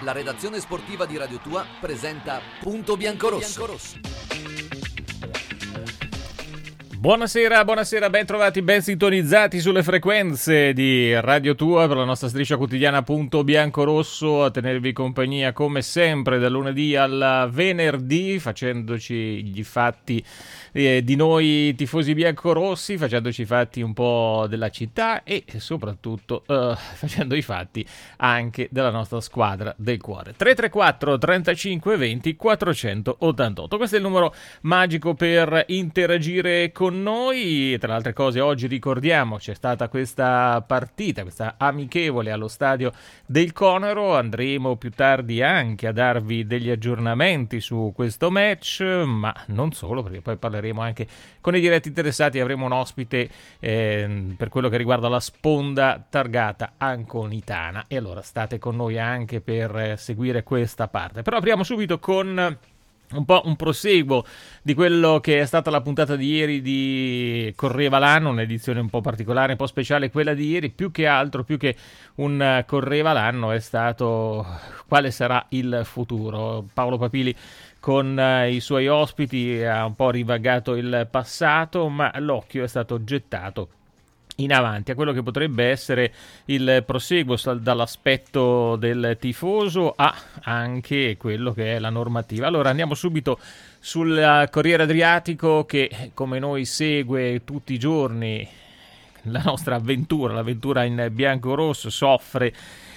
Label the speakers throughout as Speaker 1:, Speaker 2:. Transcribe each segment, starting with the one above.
Speaker 1: La redazione sportiva di Radio Tua presenta Punto Biancorosso.
Speaker 2: Buonasera, ben trovati, ben sintonizzati sulle frequenze di Radio Tua per la nostra striscia quotidiana Punto Biancorosso, a tenervi compagnia come sempre dal lunedì al venerdì, facendoci gli fatti di noi tifosi biancorossi, facendoci i fatti un po' della città e soprattutto facendo i fatti anche della nostra squadra del cuore. 334 35 20 488, questo è il numero magico per interagire con noi. Tra le altre cose, oggi ricordiamo c'è stata questa partita, questa amichevole allo stadio del Conero. Andremo più tardi anche a darvi degli aggiornamenti su questo match, ma non solo, perché poi parleremo anche con i diretti interessati. Avremo un ospite per quello che riguarda la sponda targata anconitana, e allora state con noi anche per seguire questa parte. Però apriamo subito con un po' un proseguo di quello che è stata la puntata di ieri di Correva l'anno, un'edizione un po' particolare, un po' speciale quella di ieri. Più che altro, più che un Correva l'anno, è stato quale sarà il futuro. Paolo Papili con i suoi ospiti ha un po' rivagato il passato, ma l'occhio è stato gettato in avanti a quello che potrebbe essere il proseguo dall'aspetto del tifoso a anche quello che è la normativa. Allora andiamo subito sul Corriere Adriatico, che come noi segue tutti i giorni la nostra avventura, l'avventura in bianco-rosso, soffre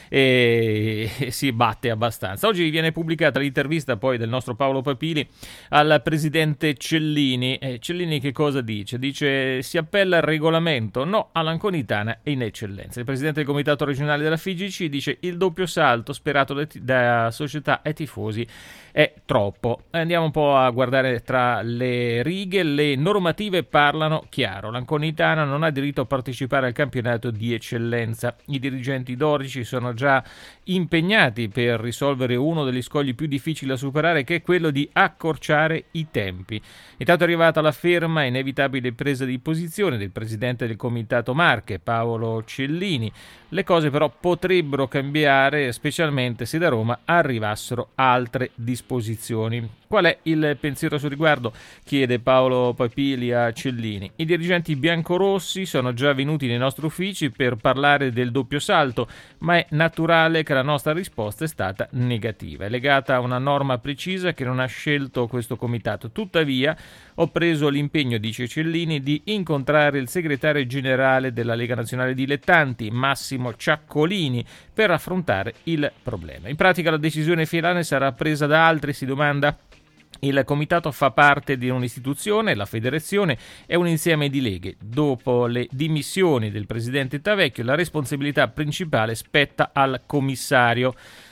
Speaker 2: e si batte abbastanza. Oggi viene pubblicata l'intervista poi del nostro Paolo Papili al presidente Cellini. Cellini che cosa dice? Dice: si appella al regolamento, no all'anconitana e in eccellenza. Il presidente del comitato regionale della FIGC dice: il doppio salto sperato da società e tifosi è troppo. Andiamo un po' a guardare tra le righe. Le normative parlano chiaro: l'anconitana non ha diritto a partecipare al campionato di eccellenza. I dirigenti dorici sono già impegnati per risolvere uno degli scogli più difficili da superare, che è quello di accorciare i tempi. Intanto è arrivata la ferma e inevitabile presa di posizione del presidente del comitato Marche, Paolo Cellini. Le cose però potrebbero cambiare, specialmente se da Roma arrivassero altre disposizioni. Qual è il pensiero sul riguardo? Chiede Paolo Papili a Cellini. I dirigenti biancorossi sono già venuti nei nostri uffici per parlare del doppio salto, ma è naturale che la nostra risposta è stata negativa. È legata a una norma precisa che non ha scelto questo comitato. Tuttavia ho preso l'impegno, dice Cellini, di incontrare il segretario generale della Lega Nazionale Dilettanti, Massimo Ciaccolini, per affrontare il problema. In pratica la decisione finale sarà presa da altri, si domanda? Il comitato fa parte di un'istituzione, la federazione è un insieme di leghe. Dopo le dimissioni del presidente Tavecchio, la responsabilità principale spetta al commissario.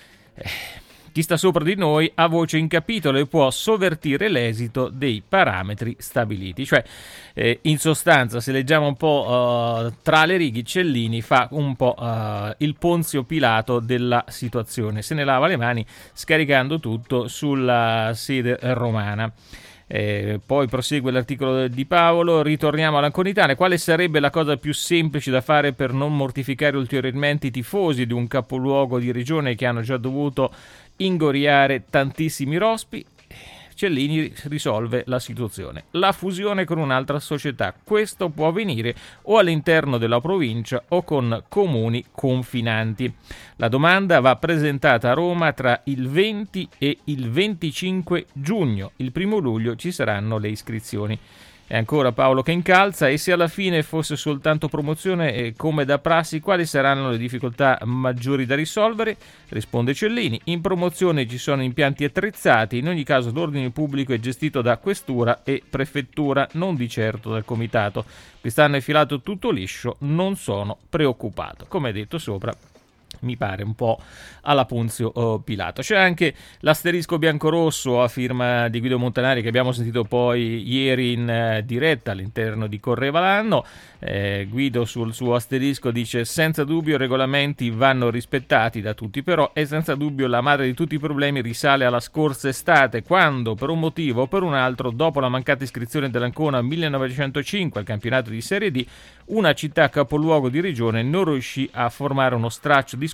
Speaker 2: Chi sta sopra di noi ha voce in capitolo e può sovvertire l'esito dei parametri stabiliti. Cioè, in sostanza, se leggiamo un po' tra le righe, Cellini fa un po' il Ponzio Pilato della situazione. Se ne lava le mani scaricando tutto sulla sede romana. Poi prosegue l'articolo di Paolo. Ritorniamo all'anconitana. Quale sarebbe la cosa più semplice da fare per non mortificare ulteriormente i tifosi di un capoluogo di regione che hanno già dovuto ingoriare tantissimi rospi? Cellini risolve la situazione: la fusione con un'altra società. Questo può avvenire o all'interno della provincia o con comuni confinanti. La domanda va presentata a Roma tra il 20 e il 25 giugno. Il 1 luglio ci saranno le iscrizioni. E ancora Paolo che incalza: e se alla fine fosse soltanto promozione, come da prassi, quali saranno le difficoltà maggiori da risolvere? Risponde Cellini: in promozione ci sono impianti attrezzati, in ogni caso l'ordine pubblico è gestito da questura e prefettura, non di certo dal comitato. Quest'anno è filato tutto liscio, non sono preoccupato. Come detto sopra, mi pare un po' alla Ponzio Pilato. C'è anche l'asterisco biancorosso a firma di Guido Montanari, che abbiamo sentito poi ieri in diretta all'interno di Correva l'anno. Guido sul suo asterisco dice: senza dubbio i regolamenti vanno rispettati da tutti, però è senza dubbio la madre di tutti i problemi risale alla scorsa estate, quando per un motivo o per un altro, dopo la mancata iscrizione dell'Ancona 1905 al campionato di Serie D, una città capoluogo di regione non riuscì a formare uno straccio di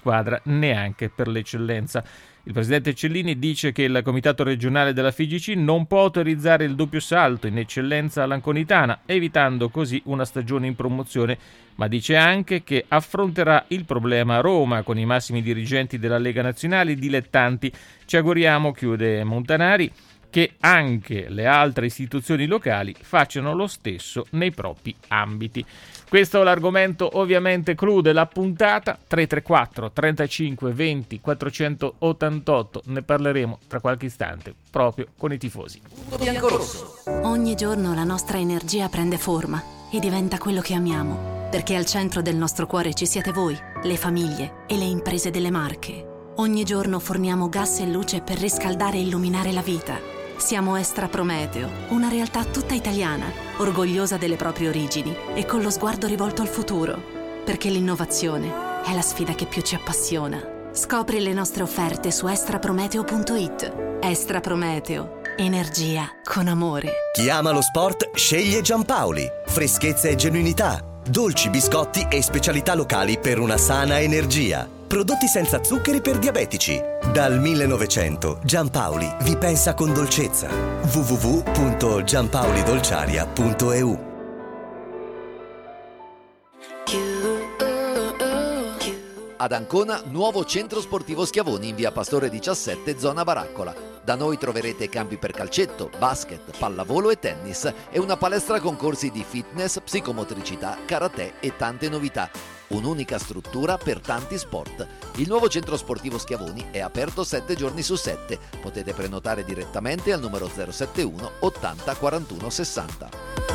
Speaker 2: squadra neanche per l'eccellenza. Il presidente Cellini dice che il comitato regionale della FIGC non può autorizzare il doppio salto in eccellenza all'Anconitana, evitando così una stagione in promozione, ma dice anche che affronterà il problema a Roma con i massimi dirigenti della Lega Nazionale dilettanti. Ci auguriamo, chiude Montanari, che anche le altre istituzioni locali facciano lo stesso nei propri ambiti. Questo è l'argomento ovviamente clou della puntata. 334 35 20 488, ne parleremo tra qualche istante proprio con i tifosi.
Speaker 1: Biancorosso.
Speaker 3: Ogni giorno la nostra energia prende forma e diventa quello che amiamo, perché al centro del nostro cuore ci siete voi, le famiglie e le imprese delle Marche. Ogni giorno forniamo gas e luce per riscaldare e illuminare la vita. Siamo Estra Prometeo, una realtà tutta italiana, orgogliosa delle proprie origini e con lo sguardo rivolto al futuro, perché l'innovazione è la sfida che più ci appassiona. Scopri le nostre offerte su extraprometeo.it. Estra Prometeo, energia con amore.
Speaker 4: Chi ama lo sport sceglie Giampaoli. Freschezza e genuinità, dolci, biscotti e specialità locali per una sana energia. Prodotti senza zuccheri per diabetici. Dal 1900 Giampaoli vi pensa con dolcezza. www.giampaolidolciaria.eu.
Speaker 1: Ad Ancona, nuovo centro sportivo Schiavoni in via Pastore 17, zona Baraccola. Da noi troverete campi per calcetto, basket, pallavolo e tennis e una palestra con corsi di fitness, psicomotricità, karate e tante novità. Un'unica struttura per tanti sport. Il nuovo centro sportivo Schiavoni è aperto 7 giorni su 7. Potete prenotare direttamente al numero 071 80 41 60.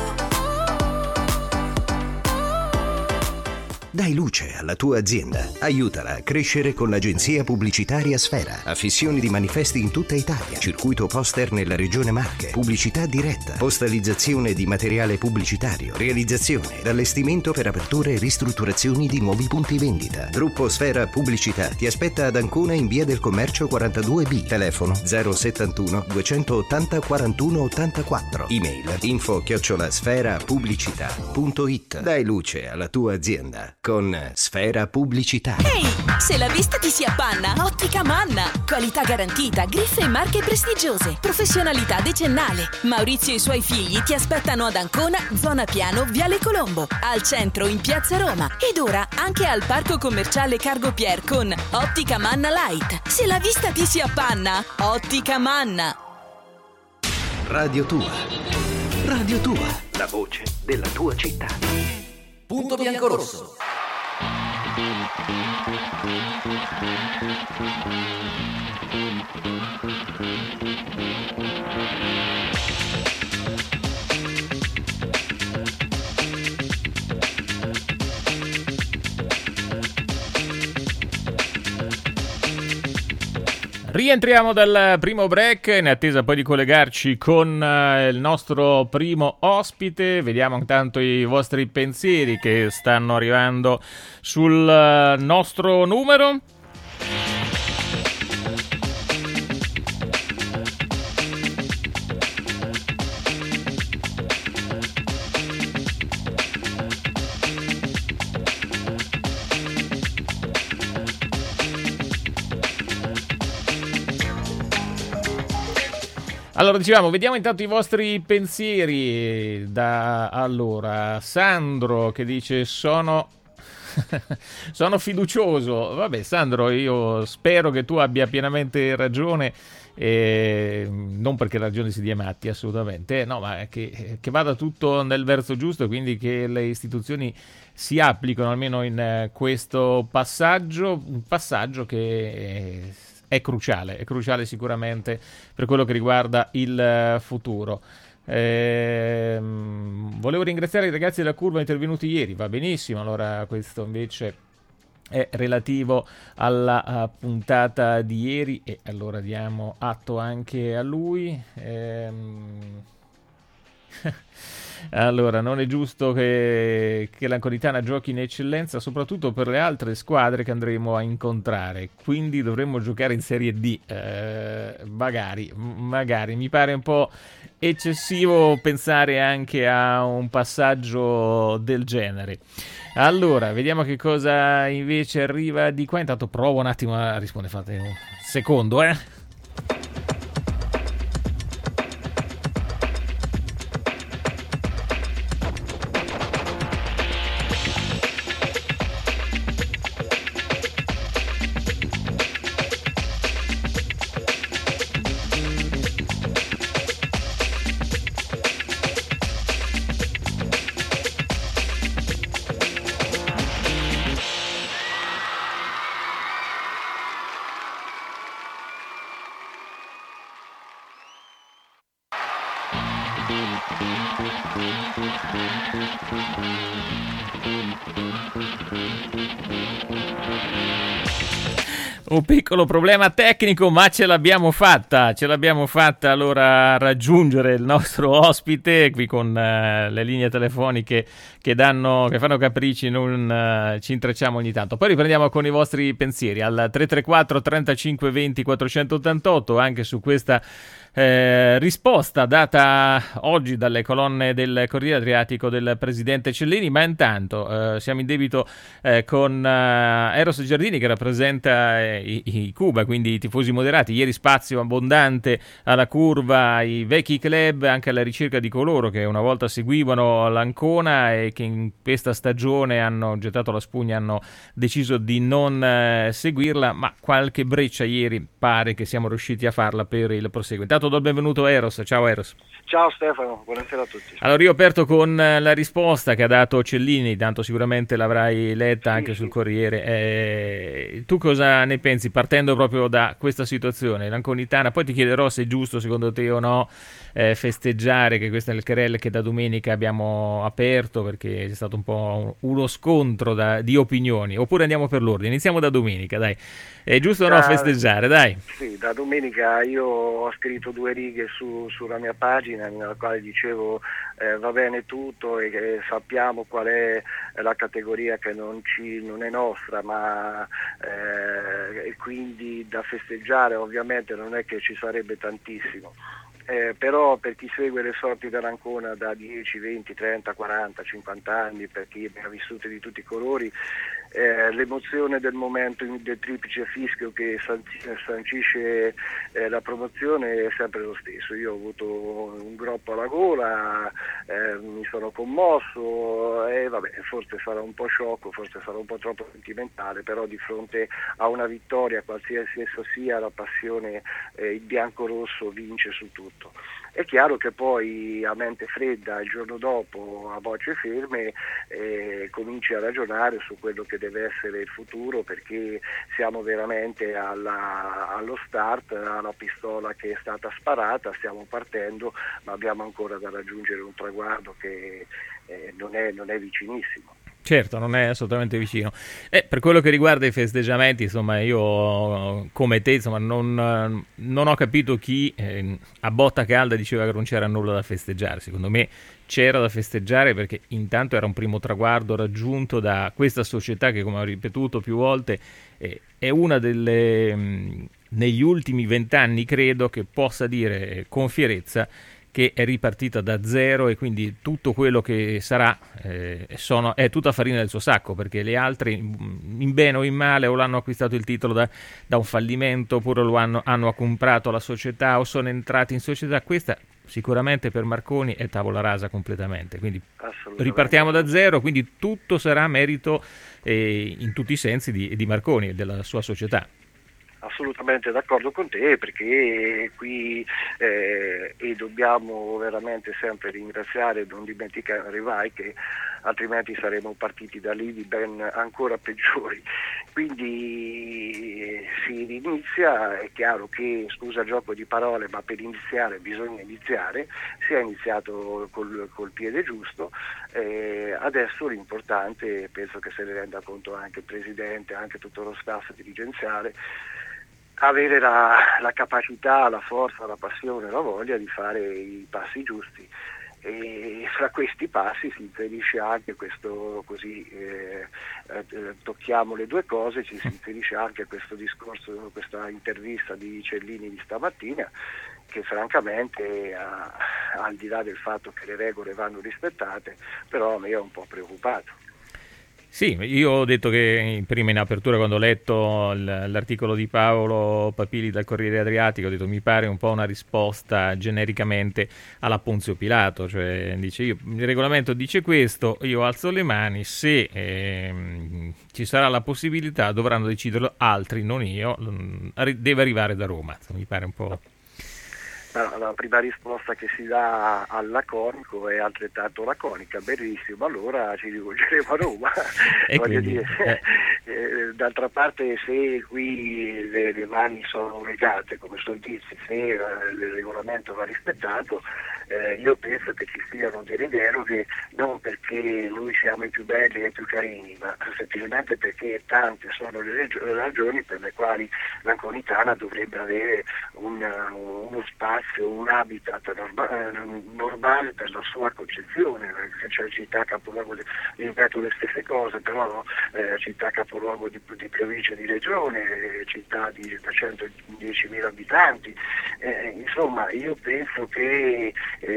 Speaker 5: Dai luce alla tua azienda. Aiutala a crescere con l'agenzia pubblicitaria Sfera. Affissioni di manifesti in tutta Italia. Circuito poster nella regione Marche. Pubblicità diretta. Postalizzazione di materiale pubblicitario. Realizzazione. Allestimento per aperture e ristrutturazioni di nuovi punti vendita. Gruppo Sfera Pubblicità ti aspetta ad Ancona in via del Commercio 42B. Telefono 071 280 41 84. Email info@sferapubblicità.it. Dai luce alla tua azienda con Sfera Pubblicità.
Speaker 6: Ehi, se la vista ti si appanna, Ottica Manna. Qualità garantita, griffe e marche prestigiose, professionalità decennale. Maurizio e i suoi figli ti aspettano ad Ancona, zona Piano, Viale Colombo, al centro in Piazza Roma ed ora anche al Parco Commerciale Cargo Pier con Ottica Manna Light. Se la vista ti si appanna, Ottica Manna.
Speaker 5: Radio Tua. Radio Tua. La voce della tua città.
Speaker 1: Punto Biancorosso.
Speaker 2: Rientriamo dal primo break, in attesa poi di collegarci con il nostro primo ospite. Vediamo intanto i vostri pensieri che stanno arrivando sul nostro numero. Allora, dicevamo, vediamo intanto i vostri pensieri. Allora, Sandro che dice sono fiducioso. Vabbè, Sandro, io spero che tu abbia pienamente ragione, non perché ragione si dia matti, assolutamente, no, ma che vada tutto nel verso giusto, quindi che le istituzioni si applicano almeno in questo passaggio, un passaggio che è cruciale sicuramente per quello che riguarda il futuro. Volevo ringraziare i ragazzi della Curva intervenuti ieri, va benissimo, allora questo invece è relativo alla puntata di ieri e allora diamo atto anche a lui. Allora, non è giusto che l'Anconitana giochi in eccellenza, soprattutto per le altre squadre che andremo a incontrare. Quindi dovremmo giocare in Serie D. Magari, mi pare un po' eccessivo pensare anche a un passaggio del genere. Allora, vediamo che cosa invece arriva di qua. Intanto provo un attimo a rispondere. Fate un secondo, Un piccolo problema tecnico, ma ce l'abbiamo fatta allora a raggiungere il nostro ospite qui con le linee telefoniche che fanno capricci, non ci intrecciamo ogni tanto. Poi riprendiamo con i vostri pensieri al 334 35 20 488 anche su questa risposta data oggi dalle colonne del Corriere Adriatico del presidente Cellini, ma intanto siamo in debito con Eros Giardini, che rappresenta i Cuba, quindi i tifosi moderati. Ieri spazio abbondante alla curva, i vecchi club, anche alla ricerca di coloro che una volta seguivano l'Ancona e che in questa stagione hanno gettato la spugna, hanno deciso di non seguirla, ma qualche breccia ieri pare che siamo riusciti a farla per il proseguo. Intanto do il benvenuto a Eros. Ciao Eros.
Speaker 7: Ciao Stefano, buonasera a tutti.
Speaker 2: Allora, io ho aperto con la risposta che ha dato Cellini, tanto sicuramente l'avrai letta anche sul Corriere. Tu cosa ne pensi, partendo proprio da questa situazione? L'Anconitana, poi ti chiederò se è giusto secondo te o no festeggiare, che questo è il querel che da domenica abbiamo aperto, perché c'è stato un po' uno scontro di opinioni, oppure andiamo per l'ordine? Iniziamo da domenica, dai. È giusto o no festeggiare, dai?
Speaker 7: Sì, da domenica io ho scritto 2 righe sulla mia pagina nella quale dicevo va bene tutto e che sappiamo qual è la categoria che non è nostra, ma e quindi da festeggiare ovviamente non è che ci sarebbe tantissimo. Però per chi segue le sorti dell'Ancona da 10, 20, 30, 40, 50 anni, per chi ne ha vissute di tutti i colori, l'emozione del momento del triplice fischio che sancisce la promozione è sempre lo stesso. Io ho avuto un groppo alla gola, mi sono commosso e forse sarà un po' sciocco, forse sarà un po' troppo sentimentale, però di fronte a una vittoria, qualsiasi essa sia, la passione, il bianco-rosso vince su tutto. È chiaro che poi a mente fredda il giorno dopo, a voce ferme, cominci a ragionare su quello che deve essere il futuro, perché siamo veramente allo start, alla pistola che è stata sparata, stiamo partendo, ma abbiamo ancora da raggiungere un traguardo che non è vicinissimo.
Speaker 2: Certo, non è assolutamente vicino. Per quello che riguarda i festeggiamenti, insomma, io come te, insomma, non ho capito chi a botta calda diceva che non c'era nulla da festeggiare. Secondo me c'era da festeggiare, perché intanto era un primo traguardo raggiunto da questa società che, come ho ripetuto più volte, è una delle negli ultimi 20 anni credo che possa dire con fierezza che è ripartita da zero, e quindi tutto quello che sarà è tutta farina del suo sacco, perché le altre in bene o in male o l'hanno acquistato il titolo da un fallimento, oppure hanno comprato la società o sono entrati in società. Questa sicuramente per Marconi è tavola rasa completamente, quindi ripartiamo da zero, quindi tutto sarà merito in tutti i sensi di Marconi e della sua società.
Speaker 7: Assolutamente d'accordo con te, perché qui e dobbiamo veramente sempre ringraziare, non dimenticare Rivai, che altrimenti saremmo partiti da lì di ben ancora peggiori. Quindi si inizia, è chiaro che, scusa il gioco di parole, ma per iniziare bisogna iniziare, si è iniziato col piede giusto, adesso l'importante, penso che se ne renda conto anche il Presidente, anche tutto lo staff dirigenziale, avere la capacità, la forza, la passione, la voglia di fare i passi giusti. E fra questi passi si inserisce anche questo, così tocchiamo le due cose, si inserisce anche questo discorso, questa intervista di Cellini di stamattina, che francamente al di là del fatto che le regole vanno rispettate, però a me è un po' preoccupato.
Speaker 2: Sì, io ho detto che prima in apertura, quando ho letto l'articolo di Paolo Papili dal Corriere Adriatico, ho detto mi pare un po' una risposta genericamente alla Ponzio Pilato, cioè dice il regolamento dice questo, io alzo le mani, se ci sarà la possibilità dovranno deciderlo altri, non io, deve arrivare da Roma, mi pare un po'...
Speaker 7: La prima risposta che si dà al laconico è altrettanto laconica, benissimo, allora ci rivolgeremo a Roma. Voglio dire, d'altra parte, se qui le mani sono legate, come sto dicendo, se il regolamento va rispettato, io penso che ci siano delle deroghe, non perché noi siamo i più belli e i più carini, ma semplicemente perché tante sono le ragioni per le quali l'Anconitana dovrebbe avere uno spazio, un habitat normale per la sua concezione, cioè città capoluogo, ripeto le stesse cose, però città capoluogo di provincia, di regione, città di 110.000 abitanti, insomma io penso che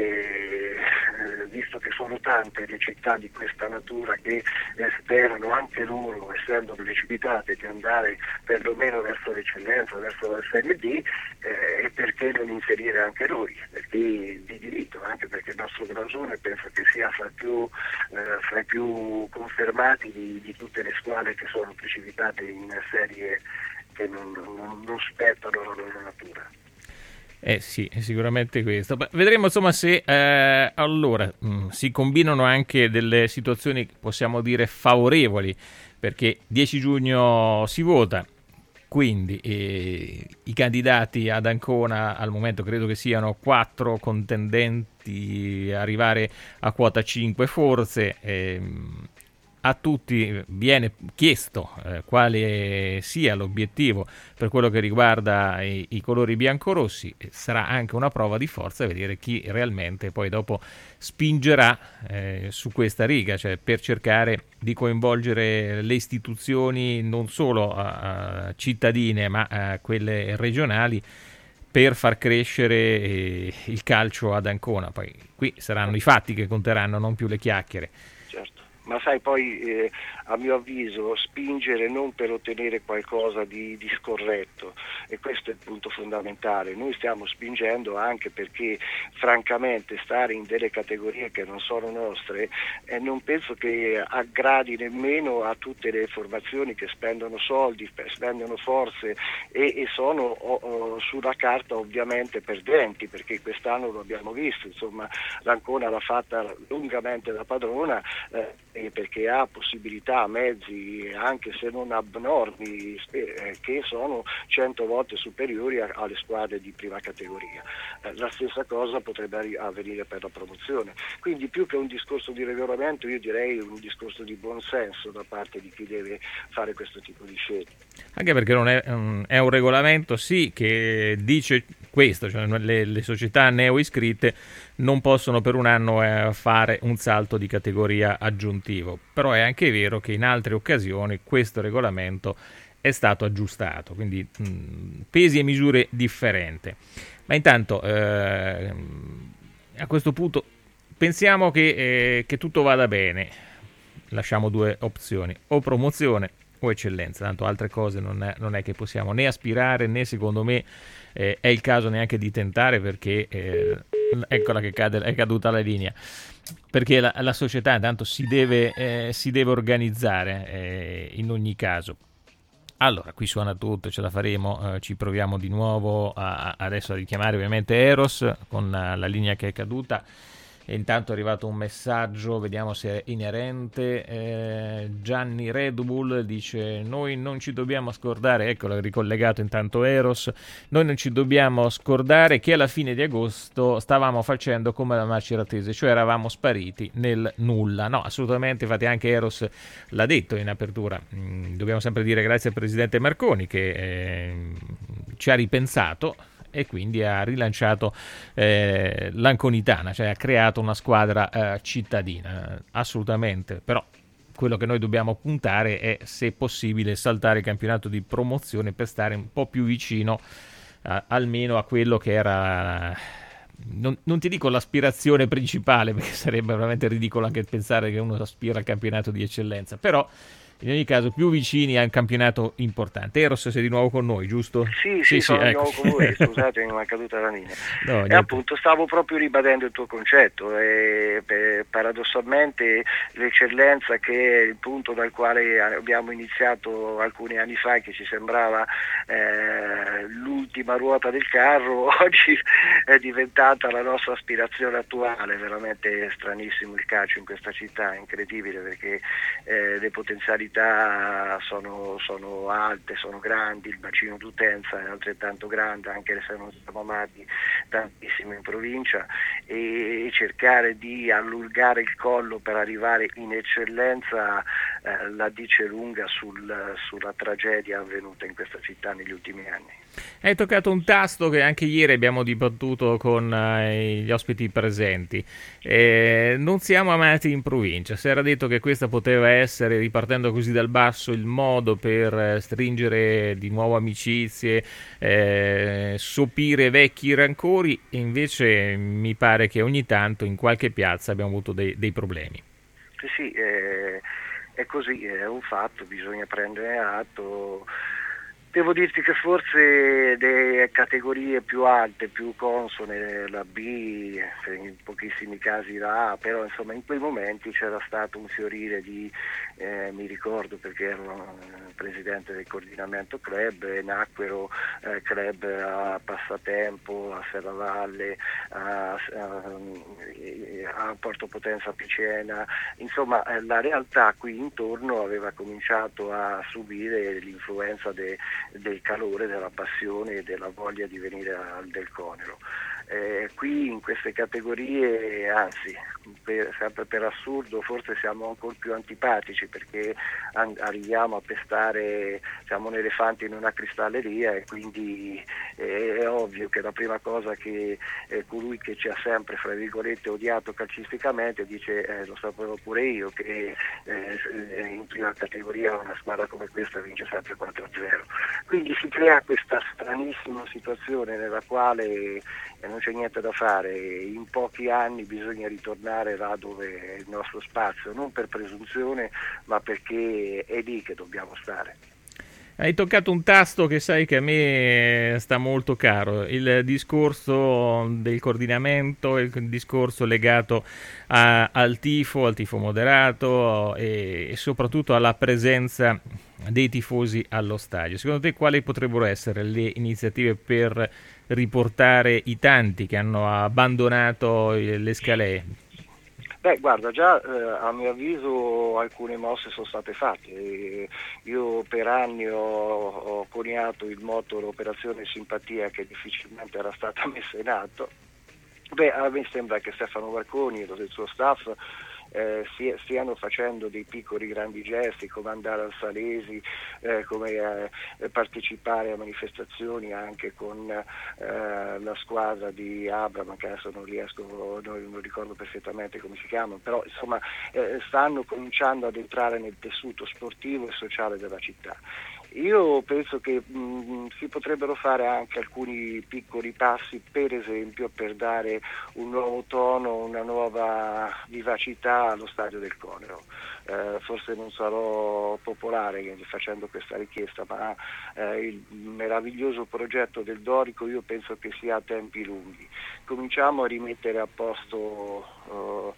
Speaker 7: visto che sono tante le città di questa natura che sperano anche loro, essendo precipitate, di andare perlomeno verso l'eccellenza, verso la Serie D, e perché non inserire anche noi, perché di diritto, anche perché il nostro blasone penso che sia fra i più confermati di tutte le squadre che sono precipitate in serie che non spettano la loro natura.
Speaker 2: Sì, è sicuramente questo. Beh, vedremo insomma se allora si combinano anche delle situazioni, possiamo dire, favorevoli, perché 10 giugno si vota, quindi i candidati ad Ancona al momento credo che siano 4 contendenti, arrivare a quota 5 forse. A tutti viene chiesto quale sia l'obiettivo per quello che riguarda i colori biancorossi. Sarà anche una prova di forza vedere chi realmente poi dopo spingerà su questa riga, cioè per cercare di coinvolgere le istituzioni non solo cittadine ma quelle regionali, per far crescere il calcio ad Ancona. Poi qui saranno i fatti che conteranno, non più le chiacchiere.
Speaker 7: Certo. Ma sai, poi a mio avviso spingere non per ottenere qualcosa di scorretto, e questo è il punto fondamentale. Noi stiamo spingendo anche perché francamente stare in delle categorie che non sono nostre non penso che aggradi nemmeno a tutte le formazioni che spendono soldi, spendono forze e sono sulla carta ovviamente perdenti, perché quest'anno lo abbiamo visto, insomma l'Ancona l'ha fatta lungamente da padrona, perché ha possibilità, mezzi anche se non abnormi, che sono 100 volte superiori alle squadre di prima categoria. La stessa cosa potrebbe avvenire per la promozione, quindi più che un discorso di regolamento io direi un discorso di buonsenso da parte di chi deve fare questo tipo di scelte.
Speaker 2: Anche perché non è un regolamento sì che dice questo, cioè le società neoiscritte non possono per un anno fare un salto di categoria aggiuntivo, però è anche vero che in altre occasioni questo regolamento è stato aggiustato, quindi pesi e misure differenti. Ma intanto a questo punto pensiamo che tutto vada bene, lasciamo due opzioni, o promozione o eccellenza, tanto altre cose non è che possiamo né aspirare, né secondo me è il caso neanche di tentare, perché eccola che è caduta la linea, perché la società intanto si deve organizzare in ogni caso. Allora, qui suona tutto, ce la faremo, ci proviamo di nuovo adesso a richiamare ovviamente Eros con la linea che è caduta. E intanto è arrivato un messaggio, vediamo se è inerente. Gianni Red Bull dice: noi non ci dobbiamo scordare, eccolo ricollegato intanto Eros, noi non ci dobbiamo scordare che alla fine di agosto stavamo facendo come la Maceratese, cioè eravamo spariti nel nulla. No, assolutamente, infatti anche Eros l'ha detto in apertura. Dobbiamo sempre dire grazie al presidente Marconi che ci ha ripensato e quindi ha rilanciato l'Anconitana, cioè ha creato una squadra cittadina, assolutamente. Però quello che noi dobbiamo puntare è, se possibile, saltare il campionato di promozione per stare un po' più vicino almeno a quello che era, non ti dico l'aspirazione principale, perché sarebbe veramente ridicolo anche pensare che uno aspira al campionato di eccellenza, però in ogni caso più vicini a un campionato importante. Eros, sei di nuovo con noi, giusto?
Speaker 7: Sì, sono di nuovo con voi, scusate, mi è caduta la linea.
Speaker 2: No,
Speaker 7: e appunto stavo proprio ribadendo il tuo concetto, paradossalmente l'eccellenza, che è il punto dal quale abbiamo iniziato alcuni anni fa, che ci sembrava l'ultima ruota del carro, oggi è diventata la nostra aspirazione attuale. Veramente stranissimo il calcio in questa città, è incredibile, perché le potenzialità sono alte, sono grandi, il bacino d'utenza è altrettanto grande, anche se non siamo amati tantissimo in provincia, e cercare di allungare il collo per arrivare in eccellenza la dice lunga sulla tragedia avvenuta in questa città negli ultimi anni.
Speaker 2: Hai toccato un tasto che anche ieri abbiamo dibattuto con gli ospiti presenti. Non siamo amati in provincia. Si era detto che questa poteva essere, ripartendo così dal basso, il modo per stringere di nuovo amicizie, sopire vecchi rancori, e invece mi pare che ogni tanto in qualche piazza abbiamo avuto dei problemi.
Speaker 7: Sì, è così, è un fatto, bisogna prendere atto. Devo dirti che forse le categorie più alte, più consone, la B, in pochissimi casi la A, però insomma in quei momenti c'era stato un fiorire di, mi ricordo perché ero presidente del coordinamento club, e nacquero club a Passatempo, a Serravalle, a Porto Potenza Picena, insomma la realtà qui intorno aveva cominciato a subire l'influenza del calore, della passione e della voglia di venire al Del Conero. Qui in queste categorie, anzi, sempre per assurdo, forse siamo ancora più antipatici, perché arriviamo a pestare, siamo un elefante in una cristalleria, e quindi è ovvio che la prima cosa che colui che ci ha sempre, fra virgolette, odiato calcisticamente dice lo sapevo pure io che in prima categoria una squadra come questa vince sempre 4-0. Quindi si crea questa stranissima situazione nella quale non c'è niente da fare. In pochi anni bisogna ritornare là dove è il nostro spazio, non per presunzione, ma perché è lì che dobbiamo stare.
Speaker 2: Hai toccato un tasto che sai che a me sta molto caro, il discorso del coordinamento, il discorso legato al tifo moderato e soprattutto alla presenza dei tifosi allo stadio. Secondo te quali potrebbero essere le iniziative per riportare i tanti che hanno abbandonato le scalee?
Speaker 7: Beh, guarda, già a mio avviso alcune mosse sono state fatte. Io per anni ho coniato il motto l'operazione simpatia, che difficilmente era stata messa in atto. Beh, a me sembra che Stefano Marconi e il suo staff stiano facendo dei piccoli grandi gesti, come andare al Salesi, come partecipare a manifestazioni anche con la squadra di Abram, che adesso non ricordo perfettamente come si chiama, però insomma stanno cominciando ad entrare nel tessuto sportivo e sociale della città. Io penso che si potrebbero fare anche alcuni piccoli passi, per esempio per dare un nuovo tono, una nuova vivacità allo stadio del Conero. Forse non sarò popolare facendo questa richiesta, ma il meraviglioso progetto del Dorico io penso che sia a tempi lunghi. Cominciamo a rimettere a posto,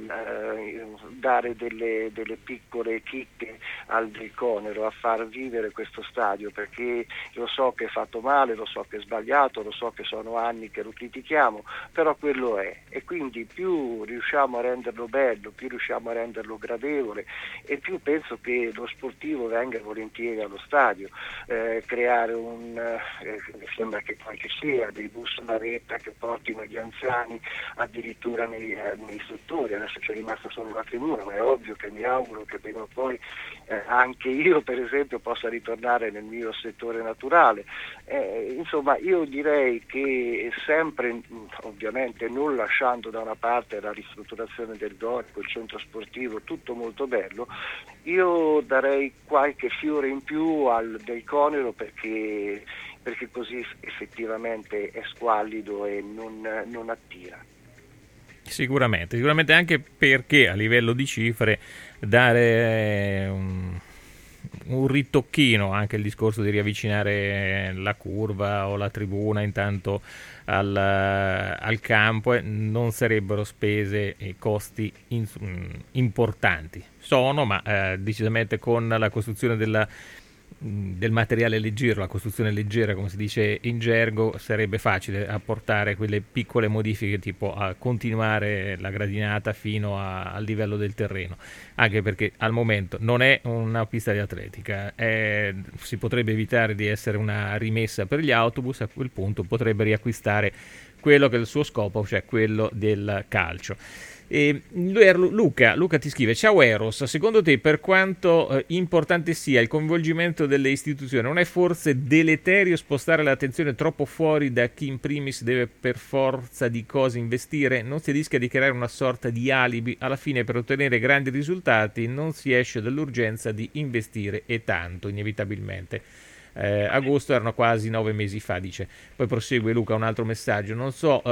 Speaker 7: dare delle piccole chicche al Del Conero, a far vivere questo stadio, perché lo so che è fatto male, lo so che è sbagliato, lo so che sono anni che lo critichiamo, però quello è, e quindi più riusciamo a renderlo bello, più riusciamo a renderlo gradevole, favorevole, e più penso che lo sportivo venga volentieri allo stadio, creare mi sembra che poi ci sia dei bus navetta che portino gli anziani addirittura nei settori. Adesso c'è rimasta solo la tribuna, ma è ovvio che mi auguro che prima o poi anche io per esempio possa ritornare nel mio settore naturale. Insomma, io direi che sempre, ovviamente non lasciando da una parte la ristrutturazione del dorico, il centro sportivo, tutto molto bello, io darei qualche fiore in più del Conero perché così effettivamente è squallido e non attira.
Speaker 2: Sicuramente anche perché a livello di cifre dare un ritocchino, anche il discorso di riavvicinare la curva o la tribuna intanto al campo, non sarebbero spese e costi importanti. Ma decisamente con la costruzione del materiale leggero, la costruzione leggera come si dice in gergo, sarebbe facile apportare quelle piccole modifiche, tipo a continuare la gradinata fino al livello del terreno, anche perché al momento non è una pista di atletica, si potrebbe evitare di essere una rimessa per gli autobus. A quel punto potrebbe riacquistare quello che è il suo scopo, cioè quello del calcio. Luca ti scrive: ciao Eros, secondo te per quanto importante sia il coinvolgimento delle istituzioni, non è forse deleterio spostare l'attenzione troppo fuori da chi in primis deve per forza di cose investire? Non si rischia di creare una sorta di alibi? Alla fine per ottenere grandi risultati non si esce dall'urgenza di investire, e tanto inevitabilmente. Agosto erano quasi 9 mesi fa, dice. Poi prosegue Luca, un altro messaggio: non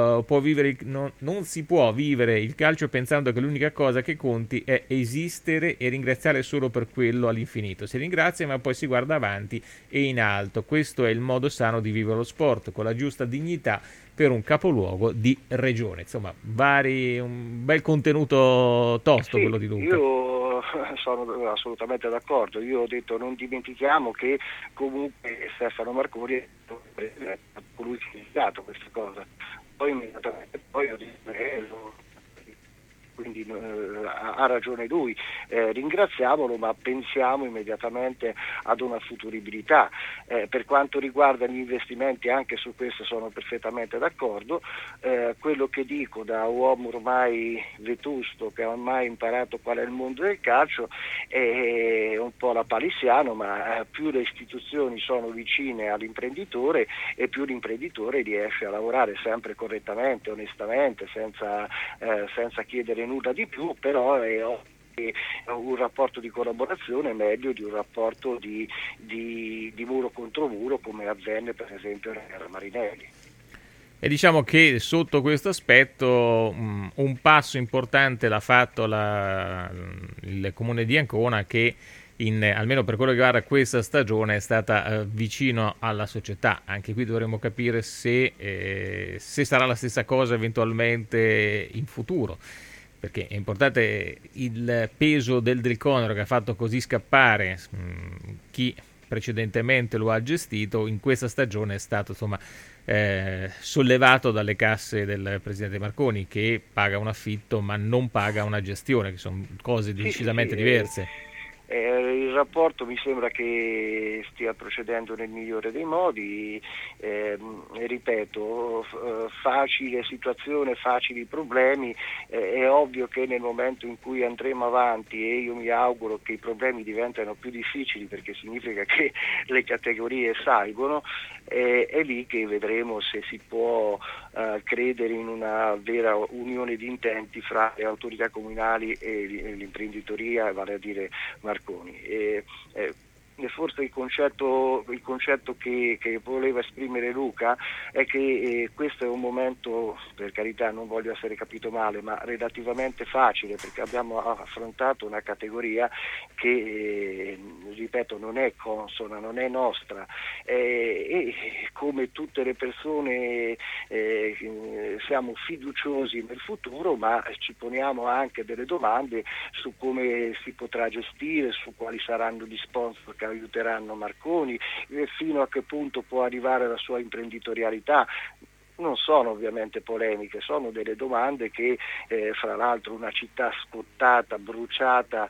Speaker 2: si può vivere il calcio pensando che l'unica cosa che conti è esistere e ringraziare solo per quello all'infinito. Si ringrazia ma poi si guarda avanti e in alto. Questo è il modo sano di vivere lo sport, con la giusta dignità per un capoluogo di regione. Insomma, un bel contenuto tosto, sì, quello di Luca.
Speaker 7: Io sono assolutamente d'accordo. Io ho detto non dimentichiamo che comunque Stefano Marconi ha lui iniziato questa cosa, poi immediatamente ho detto quindi ha ragione lui, ringraziamolo, ma pensiamo immediatamente ad una futuribilità. Per quanto riguarda gli investimenti, anche su questo sono perfettamente d'accordo. Quello che dico da uomo ormai vetusto, che ha ormai imparato qual è il mondo del calcio, è un po' la palissiano, ma più le istituzioni sono vicine all'imprenditore e più l'imprenditore riesce a lavorare sempre correttamente, onestamente, senza chiedere nulla di più, però è un rapporto di collaborazione meglio di un rapporto di muro contro muro, come avvenne per esempio nella Marinelli.
Speaker 2: E diciamo che sotto questo aspetto un passo importante l'ha fatto il Comune di Ancona, che almeno per quello che riguarda questa stagione è stata vicino alla società. Anche qui dovremo capire se sarà la stessa cosa eventualmente in futuro, perché è importante il peso del Conero, che ha fatto così scappare chi precedentemente lo ha gestito. In questa stagione è stato sollevato dalle casse del presidente Marconi, che paga un affitto ma non paga una gestione, che sono cose decisamente diverse.
Speaker 7: Il rapporto mi sembra che stia procedendo nel migliore dei modi, ripeto, facile situazione, facili problemi. È ovvio che nel momento in cui andremo avanti, e io mi auguro che i problemi diventino più difficili, perché significa che le categorie salgono, è lì che vedremo se si può credere in una vera unione di intenti fra le autorità comunali e l'imprenditoria, vale a dire Marconi. Forse il concetto che voleva esprimere Luca è che questo è un momento, per carità, non voglio essere capito male, ma relativamente facile, perché abbiamo affrontato una categoria che, ripeto, non è consona, non è nostra, e come tutte le persone siamo fiduciosi nel futuro, ma ci poniamo anche delle domande su come si potrà gestire, su quali saranno gli sponsor che aiuteranno Marconi, fino a che punto può arrivare la sua imprenditorialità. non sono ovviamente polemiche, sono delle domande che fra l'altro una città scottata, bruciata,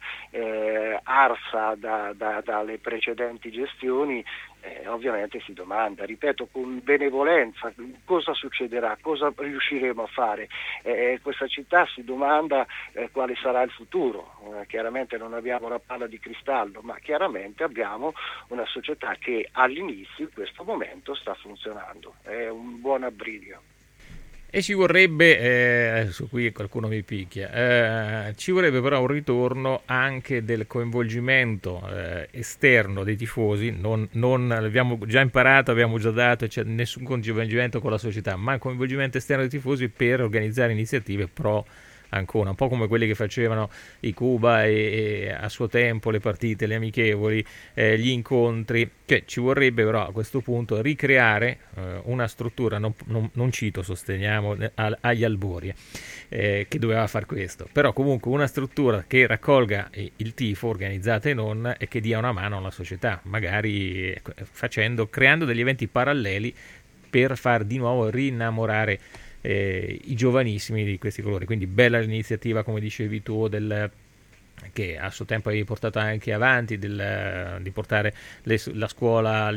Speaker 7: arsa dalle precedenti gestioni, ovviamente si domanda, ripeto, con benevolenza, cosa succederà, cosa riusciremo a fare. Questa città si domanda quale sarà il futuro. Chiaramente non abbiamo la palla di cristallo, ma chiaramente abbiamo una società che all'inizio in questo momento sta funzionando, è un buon abbrivio.
Speaker 2: E ci vorrebbe, su qui qualcuno mi picchia, ci vorrebbe però un ritorno anche del coinvolgimento esterno dei tifosi, non abbiamo già imparato, abbiamo già dato, cioè nessun coinvolgimento con la società, ma coinvolgimento esterno dei tifosi per organizzare iniziative pro Ancona, un po' come quelli che facevano i Cuba e a suo tempo le partite, le amichevoli, gli incontri. Cioè, ci vorrebbe però a questo punto ricreare una struttura, non cito, sosteniamo, agli albori, che doveva far questo, però comunque una struttura che raccolga il tifo, organizzata e non, e che dia una mano alla società, magari creando degli eventi paralleli per far di nuovo rinnamorare i giovanissimi di questi colori. Quindi bella l'iniziativa, come dicevi tu, che a suo tempo avevi portato anche avanti, di portare la scuola,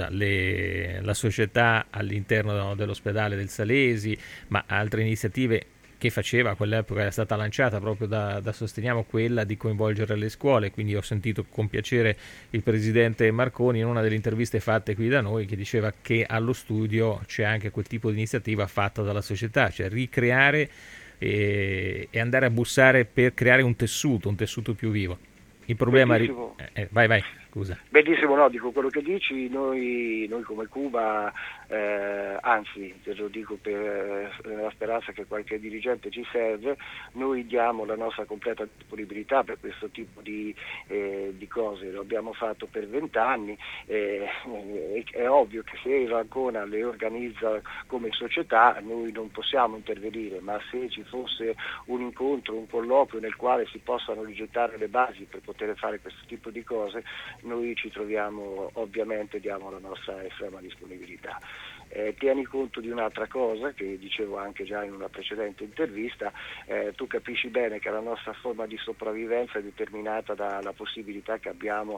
Speaker 2: la società all'interno dell'ospedale del Salesi, ma altre iniziative che faceva a quell'epoca. Era stata lanciata proprio da Sosteniamo, quella di coinvolgere le scuole. Quindi ho sentito con piacere il presidente Marconi in una delle interviste fatte qui da noi, che diceva che allo studio c'è anche quel tipo di iniziativa fatta dalla società, cioè ricreare e andare a bussare per creare un tessuto più vivo. Il problema vai, scusa.
Speaker 7: Bellissimo, no, dico quello che dici, noi come Cuba, anzi te lo dico nella speranza che qualche dirigente ci serve, noi diamo la nostra completa disponibilità per questo tipo di cose. Lo abbiamo fatto per 20 anni, è ovvio che se il Ancona le organizza come società noi non possiamo intervenire, ma se ci fosse un incontro, un colloquio nel quale si possano rigettare le basi per poter fare questo tipo di cose, noi ci troviamo, ovviamente diamo la nostra estrema disponibilità. Tieni conto di un'altra cosa che dicevo anche già in una precedente intervista, tu capisci bene che la nostra forma di sopravvivenza è determinata dalla possibilità che abbiamo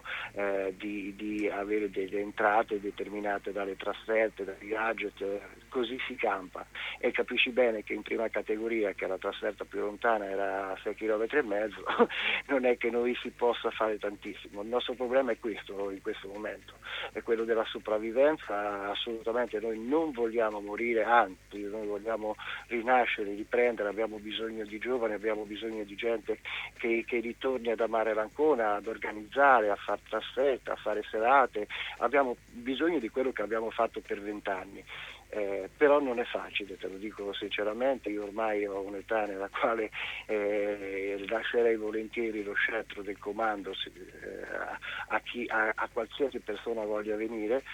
Speaker 7: di avere delle entrate determinate dalle trasferte, dai gadget, così si campa, e capisci bene che in prima categoria, che la trasferta più lontana era a 6,5 km, non è che noi si possa fare tantissimo. Il nostro problema è questo in questo momento, è quello della sopravvivenza. Assolutamente noi non vogliamo morire, anzi noi vogliamo rinascere, riprendere, abbiamo bisogno di giovani, abbiamo bisogno di gente che ritorni ad amare l'Ancona, ad organizzare, a far trasferte, a fare serate, abbiamo bisogno di quello che abbiamo fatto per 20 anni. Però non è facile, te lo dico sinceramente. Io ormai ho un'età nella quale lascerei volentieri lo scettro del comando a qualsiasi persona voglia venire,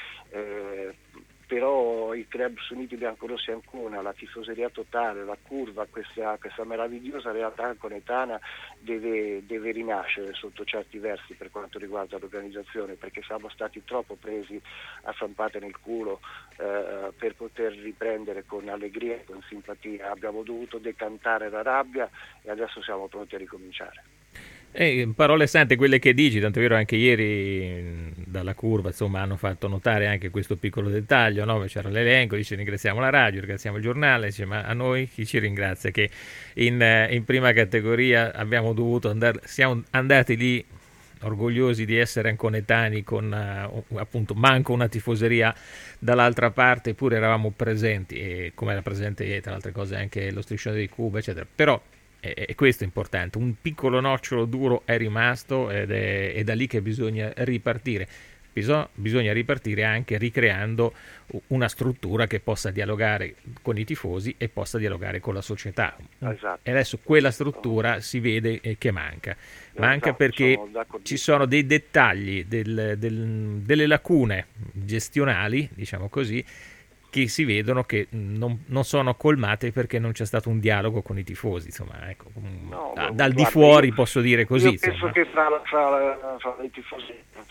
Speaker 7: però i club uniti biancorossi Ancona, la tifoseria totale, la curva, questa meravigliosa realtà anconetana deve rinascere sotto certi versi per quanto riguarda l'organizzazione, perché siamo stati troppo presi a zampate nel culo per poter riprendere con allegria e con simpatia. Abbiamo dovuto decantare la rabbia e adesso siamo pronti a ricominciare.
Speaker 2: Parole sante quelle che dici, tanto è vero anche ieri dalla curva, insomma, hanno fatto notare anche questo piccolo dettaglio, no? C'era l'elenco, dice ringraziamo la radio, ringraziamo il giornale, dice ma a noi chi ci ringrazia, che in prima categoria abbiamo dovuto siamo andati lì orgogliosi di essere anconetani con appunto manco una tifoseria dall'altra parte, eppure eravamo presenti, e come era presente tra le altre cose anche lo striscione di Cuba, eccetera. Però e questo è importante, un piccolo nocciolo duro è rimasto ed è da lì che bisogna ripartire. Bisogna ripartire anche ricreando una struttura che possa dialogare con i tifosi e possa dialogare con la società.
Speaker 7: Esatto.
Speaker 2: E adesso quella struttura si vede che manca perché ci sono dei dettagli, delle lacune gestionali, diciamo così, che si vedono che non sono colmate perché non c'è stato un dialogo con i tifosi, insomma, ecco, dal di fuori posso dire così.
Speaker 7: Io penso che fra i tifosi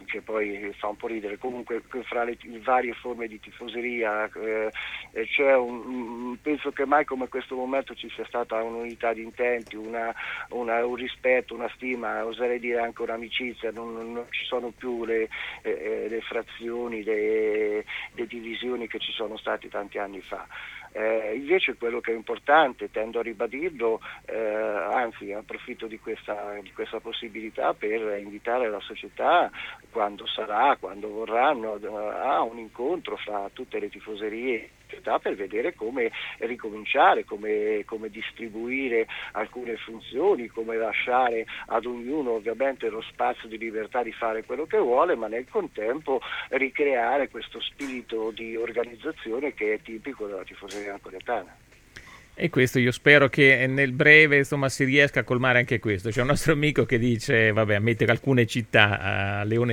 Speaker 7: che poi fa un po' ridere, comunque fra le varie forme di tifoseria c'è penso che mai come questo momento ci sia stata un'unità di intenti, un rispetto, una stima, oserei dire anche un'amicizia, non ci sono più le frazioni, le divisioni che ci sono state tanti anni fa. Invece quello che è importante, tendo a ribadirlo, anzi approfitto di questa possibilità per invitare la società, quando vorranno, a un incontro fra tutte le tifoserie per vedere come ricominciare, come distribuire alcune funzioni, come lasciare ad ognuno ovviamente lo spazio di libertà di fare quello che vuole, ma nel contempo ricreare questo spirito di organizzazione che è tipico della tifoseria napoletana.
Speaker 2: E questo io spero che nel breve, insomma, si riesca a colmare anche questo. C'è un nostro amico che dice, vabbè, ammette che alcune città, Leone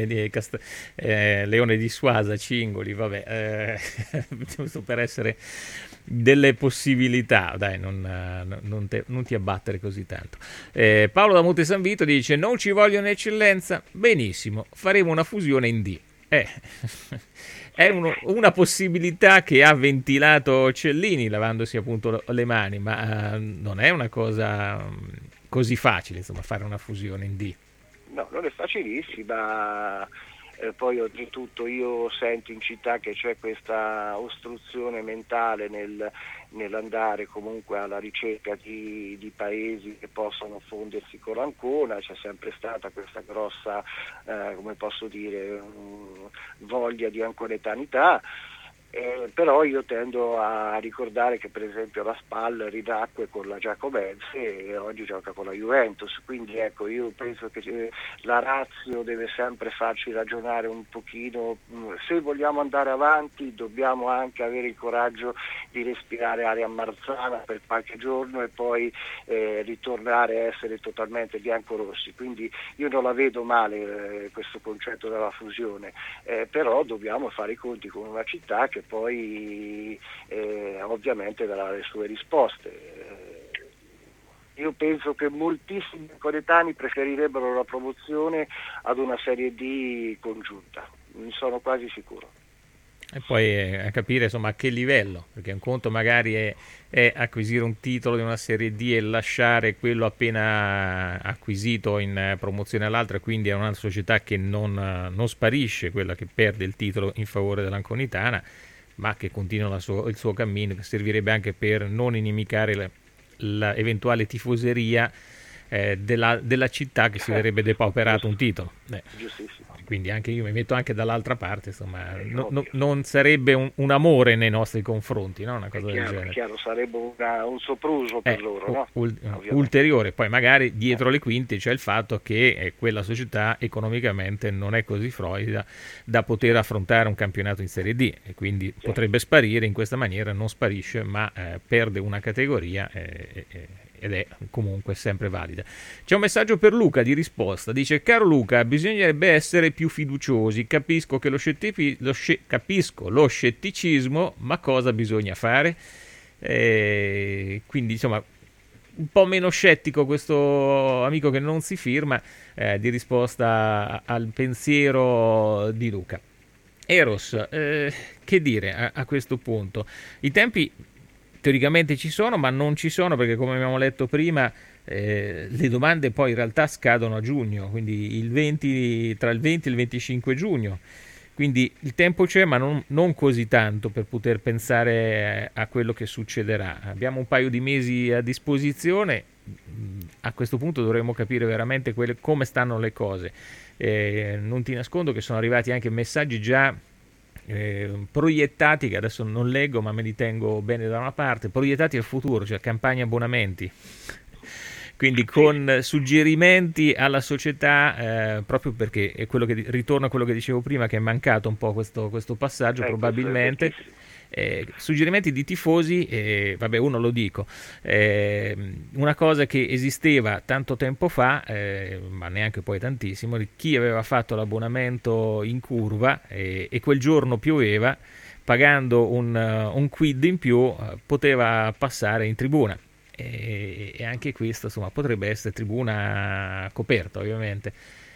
Speaker 2: di Suasa, Cingoli, vabbè, giusto per essere delle possibilità, dai, non ti abbattere così tanto. Paolo da Monte San Vito dice, non ci vogliono eccellenza? Benissimo, faremo una fusione in D. È una possibilità che ha ventilato Cellini lavandosi appunto le mani, ma non è una cosa così facile, insomma, fare una fusione in D.
Speaker 7: No, non è facilissima. Poi oltretutto io sento in città che c'è questa ostruzione mentale nell'andare comunque alla ricerca di paesi che possano fondersi con l'Ancona. C'è sempre stata questa grossa, come posso dire, voglia di anconetanità. Però io tendo a ricordare che per esempio la SPAL rinacque con la Giacomense e oggi gioca con la Juventus, quindi ecco, io penso che la ratio deve sempre farci ragionare un pochino. Se vogliamo andare avanti dobbiamo anche avere il coraggio di respirare aria marzana per qualche giorno e poi ritornare a essere totalmente biancorossi, quindi io non la vedo male questo concetto della fusione, però dobbiamo fare i conti con una città che poi ovviamente darà le sue risposte. Io penso che moltissimi coretani preferirebbero la promozione ad una Serie D congiunta, ne sono quasi sicuro.
Speaker 2: E poi a capire insomma a che livello, perché un conto magari è acquisire un titolo di una Serie D e lasciare quello appena acquisito in promozione all'altra, quindi è una società che non sparisce, quella che perde il titolo in favore dell'Anconitana, ma che continua il suo cammino, che servirebbe anche per non inimicare l'eventuale tifoseria della città che si vedrebbe depauperato un titolo.
Speaker 7: Giustissimo.
Speaker 2: Quindi anche io mi metto anche dall'altra parte, insomma, non sarebbe un amore nei nostri confronti, no? Una cosa del genere.
Speaker 7: Chiaro, sarebbe un sopruso per loro, no?
Speaker 2: Ulteriore. Poi magari dietro le quinte c'è il fatto che quella società economicamente non è così florida da poter affrontare un campionato in Serie D e quindi potrebbe sparire in questa maniera, non sparisce ma perde una categoria ed è comunque sempre valida. C'è un messaggio per Luca di risposta, dice: caro Luca, bisognerebbe essere più fiduciosi, capisco lo scetticismo, ma cosa bisogna fare? Quindi insomma un po' meno scettico questo amico che non si firma, di risposta al pensiero di Luca. Eros, che dire a questo punto? I tempi teoricamente ci sono, ma non ci sono perché, come abbiamo letto prima, le domande poi in realtà scadono a giugno, quindi tra il 20 e il 25 giugno. Quindi il tempo c'è, ma non così tanto per poter pensare a quello che succederà. Abbiamo un paio di mesi a disposizione, a questo punto dovremo capire veramente come stanno le cose. Non ti nascondo che sono arrivati anche messaggi già proiettati, che adesso non leggo ma me li tengo bene da una parte, proiettati al futuro, cioè campagna abbonamenti, quindi con suggerimenti alla società, proprio perché è quello che ritorna a quello che dicevo prima, che è mancato un po' questo passaggio, probabilmente. Suggerimenti di tifosi, vabbè, uno lo dico, una cosa che esisteva tanto tempo fa, ma neanche poi tantissimo, chi aveva fatto l'abbonamento in curva e quel giorno pioveva, pagando un quid in più poteva passare in tribuna, e anche questo insomma potrebbe essere tribuna coperta ovviamente.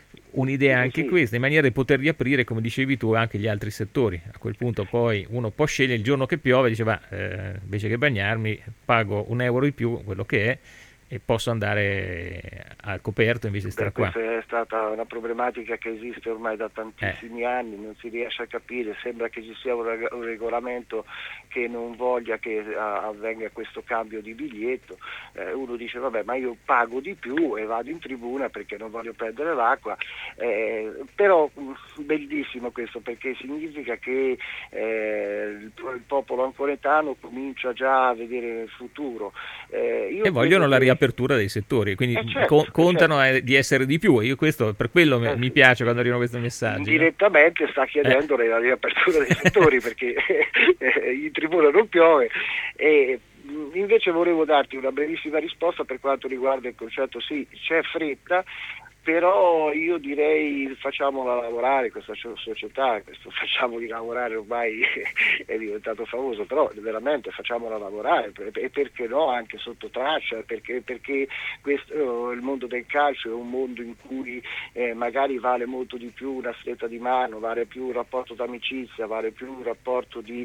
Speaker 2: un'idea anche questa, in maniera di poter riaprire, come dicevi tu, anche gli altri settori. A quel punto poi uno può scegliere il giorno che piove, dice invece che bagnarmi pago €1 in più, quello che è, e posso andare al coperto invece di stare qua.
Speaker 7: Questa è stata una problematica che esiste ormai da tantissimi anni, non si riesce a capire, sembra che ci sia un regolamento che non voglia che avvenga questo cambio di biglietto. Uno dice vabbè, ma io pago di più e vado in tribuna perché non voglio perdere l'acqua, però bellissimo questo, perché significa che il popolo anconetano comincia già a vedere nel futuro.
Speaker 2: E vogliono la riapertura dei settori, quindi contano di essere di più, e io questo per quello mi piace quando arrivano questi messaggi.
Speaker 7: Direttamente sta chiedendo la riapertura dei settori perché in tribuna non piove. E invece volevo darti una brevissima risposta per quanto riguarda il concetto. Sì, c'è fretta, però io direi facciamola lavorare questa società, questo facciamoli lavorare ormai è diventato famoso, però veramente facciamola lavorare, e perché no anche sotto traccia, perché questo, il mondo del calcio è un mondo in cui magari vale molto di più una stretta di mano, vale più un rapporto d'amicizia, vale più un rapporto di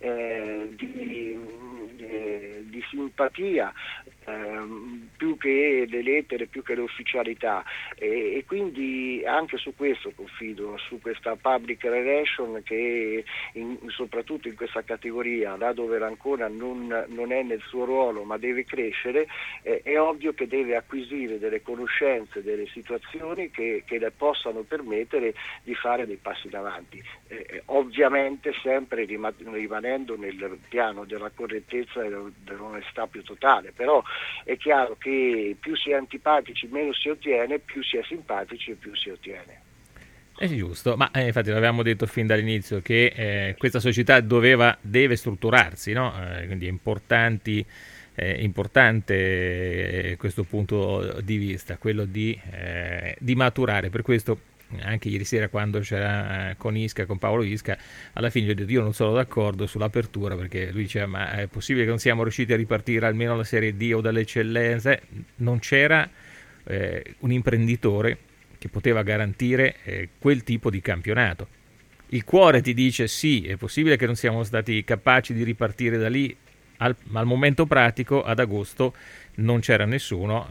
Speaker 7: simpatia, più che le lettere, più che le ufficialità, e quindi anche su questo confido, su questa public relation che soprattutto in questa categoria, là dove l'Ancona non è nel suo ruolo ma deve crescere, è ovvio che deve acquisire delle conoscenze, delle situazioni che le possano permettere di fare dei passi in avanti, ovviamente sempre rimanendo nel piano della correttezza e dell'onestà più totale, però è chiaro che più si è antipatici meno si ottiene, più si è simpatici e più si ottiene.
Speaker 2: È giusto, ma infatti l'avevamo detto fin dall'inizio che questa società deve strutturarsi, no? Quindi è importante questo punto di vista, quello di maturare. Per questo anche ieri sera, quando c'era con Paolo Isca, alla fine gli ho detto io non sono d'accordo sull'apertura, perché lui diceva ma è possibile che non siamo riusciti a ripartire almeno alla Serie D o dalle eccellenze? Non c'era un imprenditore che poteva garantire quel tipo di campionato. Il cuore ti dice sì, è possibile che non siamo stati capaci di ripartire da lì, al momento pratico ad agosto non c'era nessuno.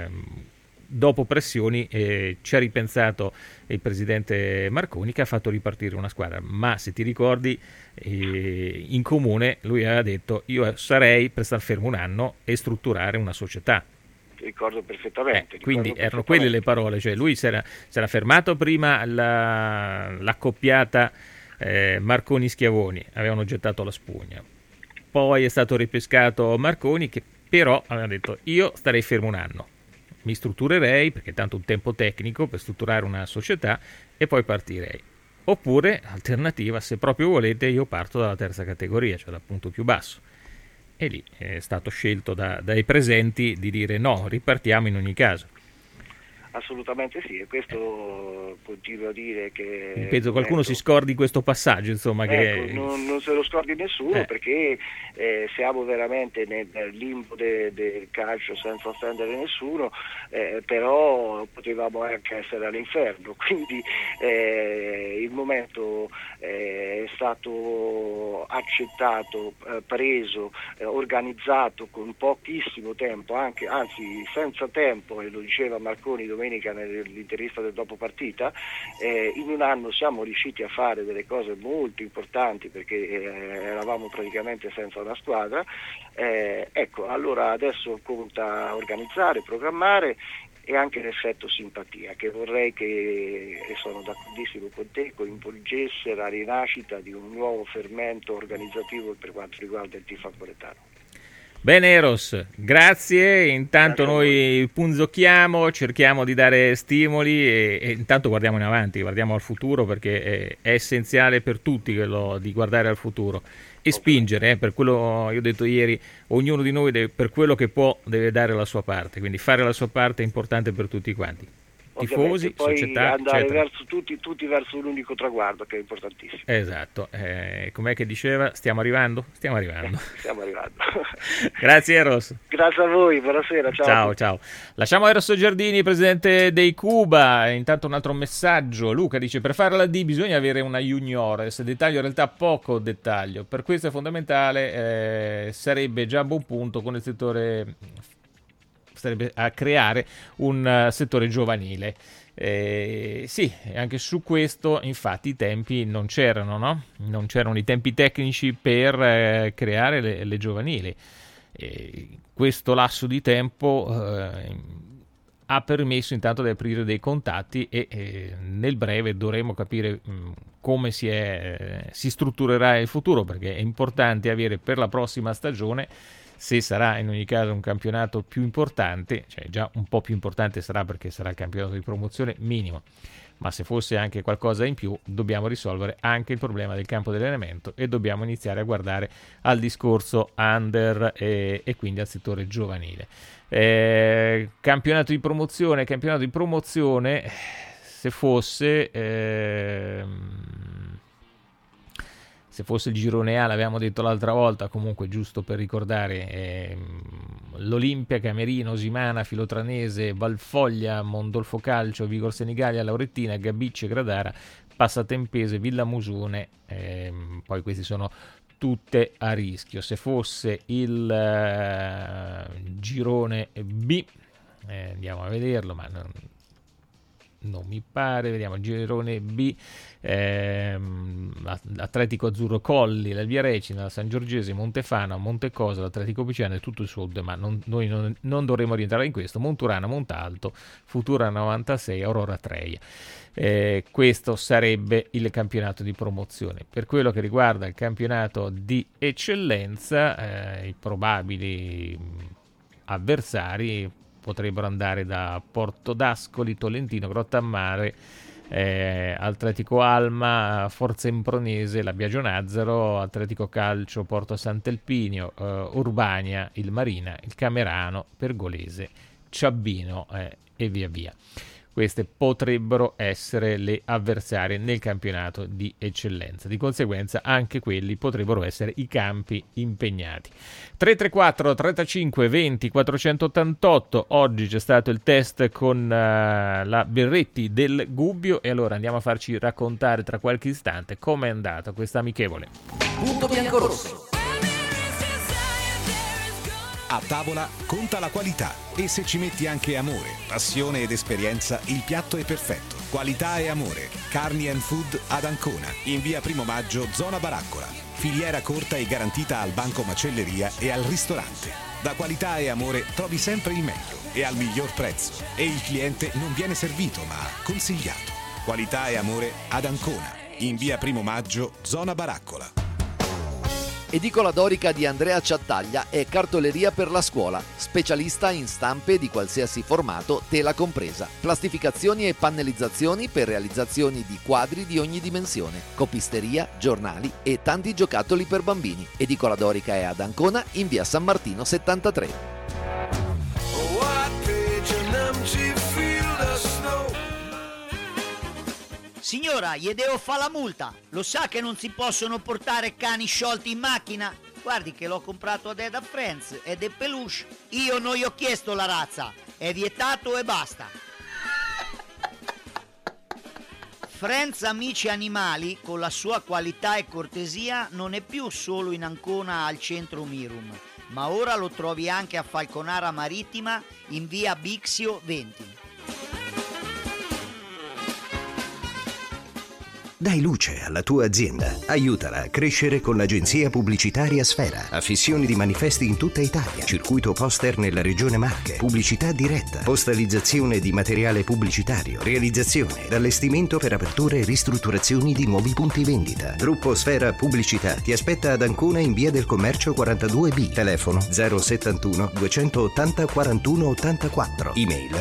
Speaker 2: Dopo pressioni ci ha ripensato il presidente Marconi, che ha fatto ripartire una squadra, ma se ti ricordi in comune lui aveva detto io sarei per star fermo un anno e strutturare una società.
Speaker 7: Ricordo perfettamente.
Speaker 2: Quindi erano quelle le parole, cioè lui si era fermato prima l'accoppiata Marconi-Schiavoni, avevano gettato la spugna, poi è stato ripescato Marconi, che però aveva detto io starei fermo un anno, mi strutturerei perché tanto un tempo tecnico per strutturare una società e poi partirei, oppure alternativa, se proprio volete io parto dalla terza categoria, cioè dal punto più basso. E lì è stato scelto dai presenti di dire no, ripartiamo in ogni caso.
Speaker 7: Assolutamente sì, e questo continuo a dire che...
Speaker 2: Penso qualcuno si scordi questo passaggio, insomma.
Speaker 7: Ecco, non se lo scordi nessuno, perché siamo veramente nel limbo del calcio senza offendere nessuno, però potevamo anche essere all'inferno, quindi il momento è stato accettato, preso, organizzato con pochissimo tempo, anzi senza tempo, e lo diceva Marconi domenica nell'intervista del dopo partita. In un anno siamo riusciti a fare delle cose molto importanti, perché eravamo praticamente senza una squadra. Ecco, allora adesso conta organizzare, programmare, e anche l'effetto simpatia, che vorrei che, e sono d'accordissimo con te, coinvolgesse la rinascita di un nuovo fermento organizzativo per quanto riguarda il tifo anconetano.
Speaker 2: Bene Eros, grazie, intanto noi punzocchiamo, cerchiamo di dare stimoli e intanto guardiamo in avanti, guardiamo al futuro, perché è essenziale per tutti quello di guardare al futuro e spingere, per quello io ho detto ieri, ognuno di noi per quello che può deve dare la sua parte, quindi fare la sua parte è importante per tutti quanti. tifosi,
Speaker 7: poi
Speaker 2: società,
Speaker 7: andare
Speaker 2: eccetera.
Speaker 7: verso tutti verso un unico traguardo, che è importantissimo.
Speaker 2: Esatto, com'è che diceva? Stiamo arrivando? Stiamo arrivando.
Speaker 7: Stiamo arrivando.
Speaker 2: Grazie Eros.
Speaker 7: Grazie a voi, buonasera, ciao.
Speaker 2: Ciao. Lasciamo Eros Giardini, presidente dei Cuba. Intanto un altro messaggio. Luca dice: per fare la D bisogna avere una juniores, dettaglio in realtà poco dettaglio, per questo è fondamentale, sarebbe già a buon punto con il settore, sarebbe a creare un settore giovanile. Sì, anche su questo infatti i tempi non c'erano, no? Non c'erano i tempi tecnici per creare le giovanili. Questo lasso di tempo ha permesso intanto di aprire dei contatti e nel breve dovremo capire come si strutturerà il futuro, perché è importante avere per la prossima stagione, se sarà in ogni caso un campionato più importante, cioè già un po' più importante sarà perché sarà il campionato di promozione minimo, ma se fosse anche qualcosa in più dobbiamo risolvere anche il problema del campo di allenamento e dobbiamo iniziare a guardare al discorso under e quindi al settore giovanile. Campionato di promozione, se fosse il girone A, l'avevamo detto l'altra volta, comunque giusto per ricordare, l'Olimpia, Camerino, Simana, Filotranese, Valfoglia, Mondolfo Calcio, Vigor Senigallia, Laurettina, Gabicce, Gradara, Passatempese, Villa Musone, poi questi sono tutte a rischio. Se fosse il girone B, andiamo a vederlo, ma non mi pare, vediamo, girone B, Atletico Azzurro Colli, la Via Recina, la San Giorgese, Montefano, Montecosa, l'Atletico Piceno e tutto il sud, ma noi non dovremo rientrare in questo. Monturana, Montalto, Futura 96, Aurora Treia. Questo sarebbe il campionato di promozione. Per quello che riguarda il campionato di eccellenza, i probabili avversari potrebbero andare da Porto d'Ascoli, Tolentino, Grottammare, Atletico Alma, Forza Impronese, la Biagio Nazzaro, Atletico Calcio, Porto Sant'Elpinio, Urbania, il Marina, il Camerano, Pergolese, Ciabbino e via via. Queste potrebbero essere le avversarie nel campionato di eccellenza. Di conseguenza anche quelli potrebbero essere i campi impegnati. 334 35 20 488. Oggi c'è stato il test con la Berretti del Gubbio e allora andiamo a farci raccontare tra qualche istante com'è andata questa amichevole.
Speaker 1: Punto biancorosso.
Speaker 8: A tavola conta la qualità e se ci metti anche amore, passione ed esperienza, il piatto è perfetto. Qualità e amore. Carni and Food ad Ancona, in via Primo Maggio, zona Baraccola. Filiera corta e garantita al banco macelleria e al ristorante. Da qualità e amore trovi sempre il meglio e al miglior prezzo. E il cliente non viene servito ma consigliato. Qualità e amore ad Ancona, in via Primo Maggio, zona Baraccola.
Speaker 1: Edicola Dorica di Andrea Ciattaglia è cartoleria per la scuola, specialista in stampe di qualsiasi formato, tela compresa, plastificazioni e pannellizzazioni per realizzazioni di quadri di ogni dimensione, copisteria, giornali e tanti giocattoli per bambini. Edicola Dorica è ad Ancona in via San Martino 73.
Speaker 9: Signora, gli devo fare la multa. Lo sa che non si possono portare cani sciolti in macchina? Guardi che l'ho comprato ad Eda Friends ed è peluche. Io non gli ho chiesto la razza. È vietato e basta. Friends Amici Animali, con la sua qualità e cortesia, non è più solo in Ancona al centro Mirum, ma ora lo trovi anche a Falconara Marittima in via Bixio 20.
Speaker 5: Dai luce alla tua azienda. Aiutala a crescere con l'agenzia pubblicitaria Sfera. Affissioni di manifesti in tutta Italia. Circuito poster nella regione Marche. Pubblicità diretta. Postalizzazione di materiale pubblicitario. Realizzazione ed allestimento per aperture e ristrutturazioni di nuovi punti vendita. Gruppo Sfera Pubblicità ti aspetta ad Ancona in via del Commercio 42B. Telefono 071 280 41 84. Email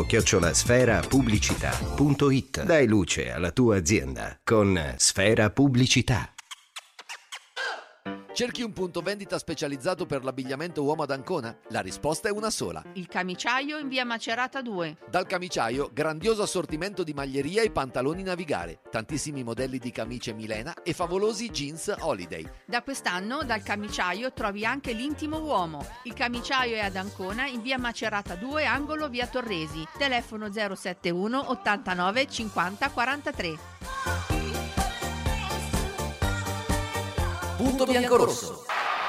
Speaker 5: info@sferapubblicità.it. Dai luce alla tua azienda con Sfera Pubblicità.
Speaker 1: Cerchi un punto vendita specializzato per l'abbigliamento uomo ad Ancona? La risposta è una sola.
Speaker 10: Il Camiciaio in via Macerata 2.
Speaker 1: Dal Camiciaio, grandioso assortimento di maglieria e pantaloni Navigare, tantissimi modelli di camicie Milena e favolosi jeans Holiday.
Speaker 10: Da quest'anno dal Camiciaio trovi anche l'intimo uomo. Il Camiciaio è ad Ancona in via Macerata 2, angolo via Torresi. Telefono 071 89 50 43.
Speaker 1: Punto biancorosso.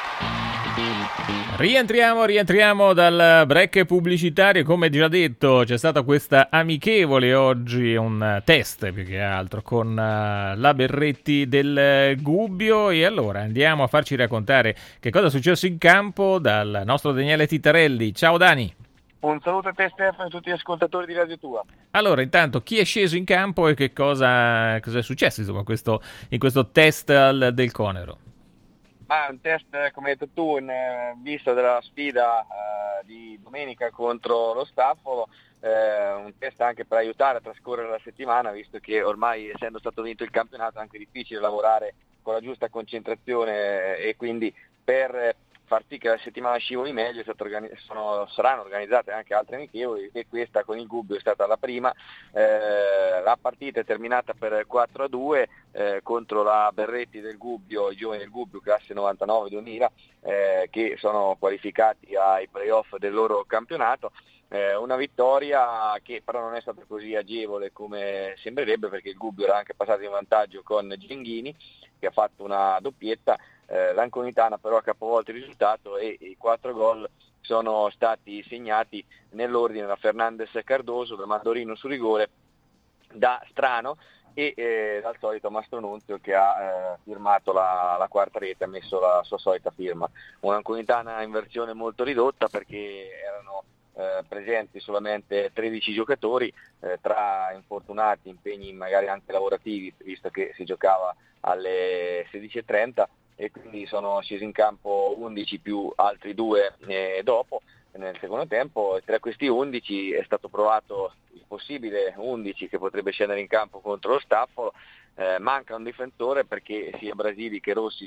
Speaker 2: Rientriamo dal break pubblicitario. Come già detto, c'è stata questa amichevole oggi, un test più che altro con la Berretti del Gubbio, e allora andiamo a farci raccontare che cosa è successo in campo dal nostro Daniele Titarelli. Ciao Dani.
Speaker 11: Un saluto a te Stefano e a tutti gli ascoltatori di Radio Tua.
Speaker 2: Allora, intanto, chi è sceso in campo e che cosa è successo insomma in questo test del Conero?
Speaker 11: Un test, come hai detto tu, in vista della sfida di domenica contro lo Staffolo, un test anche per aiutare a trascorrere la settimana, visto che ormai, essendo stato vinto il campionato, è anche difficile lavorare con la giusta concentrazione, e quindi per far sì che la settimana scivoli meglio saranno organizzate anche altre amichevoli, e questa con il Gubbio è stata la prima. La partita è terminata per 4-2 contro la Berretti del Gubbio, i giovani del Gubbio classe 99-2000, che sono qualificati ai playoff del loro campionato. Una vittoria che però non è stata così agevole come sembrerebbe, perché il Gubbio era anche passato in vantaggio con Genghini, che ha fatto una doppietta. L'Anconitana però ha capovolto il risultato, e i 4 gol sono stati segnati nell'ordine da Fernandez Cardoso, da Mandorino su rigore, da Strano e dal solito Mastronunzio, che ha firmato la quarta rete, ha messo la sua solita firma. Un'Anconitana in versione molto ridotta, perché erano presenti solamente 13 giocatori, tra infortunati, impegni magari anche lavorativi, visto che si giocava alle 16:30, e quindi sono scesi in campo 11 più altri 2 dopo nel secondo tempo. Tra questi 11 è stato provato il possibile 11 che potrebbe scendere in campo contro lo Staffolo. Manca un difensore, perché sia Brasili che Rossi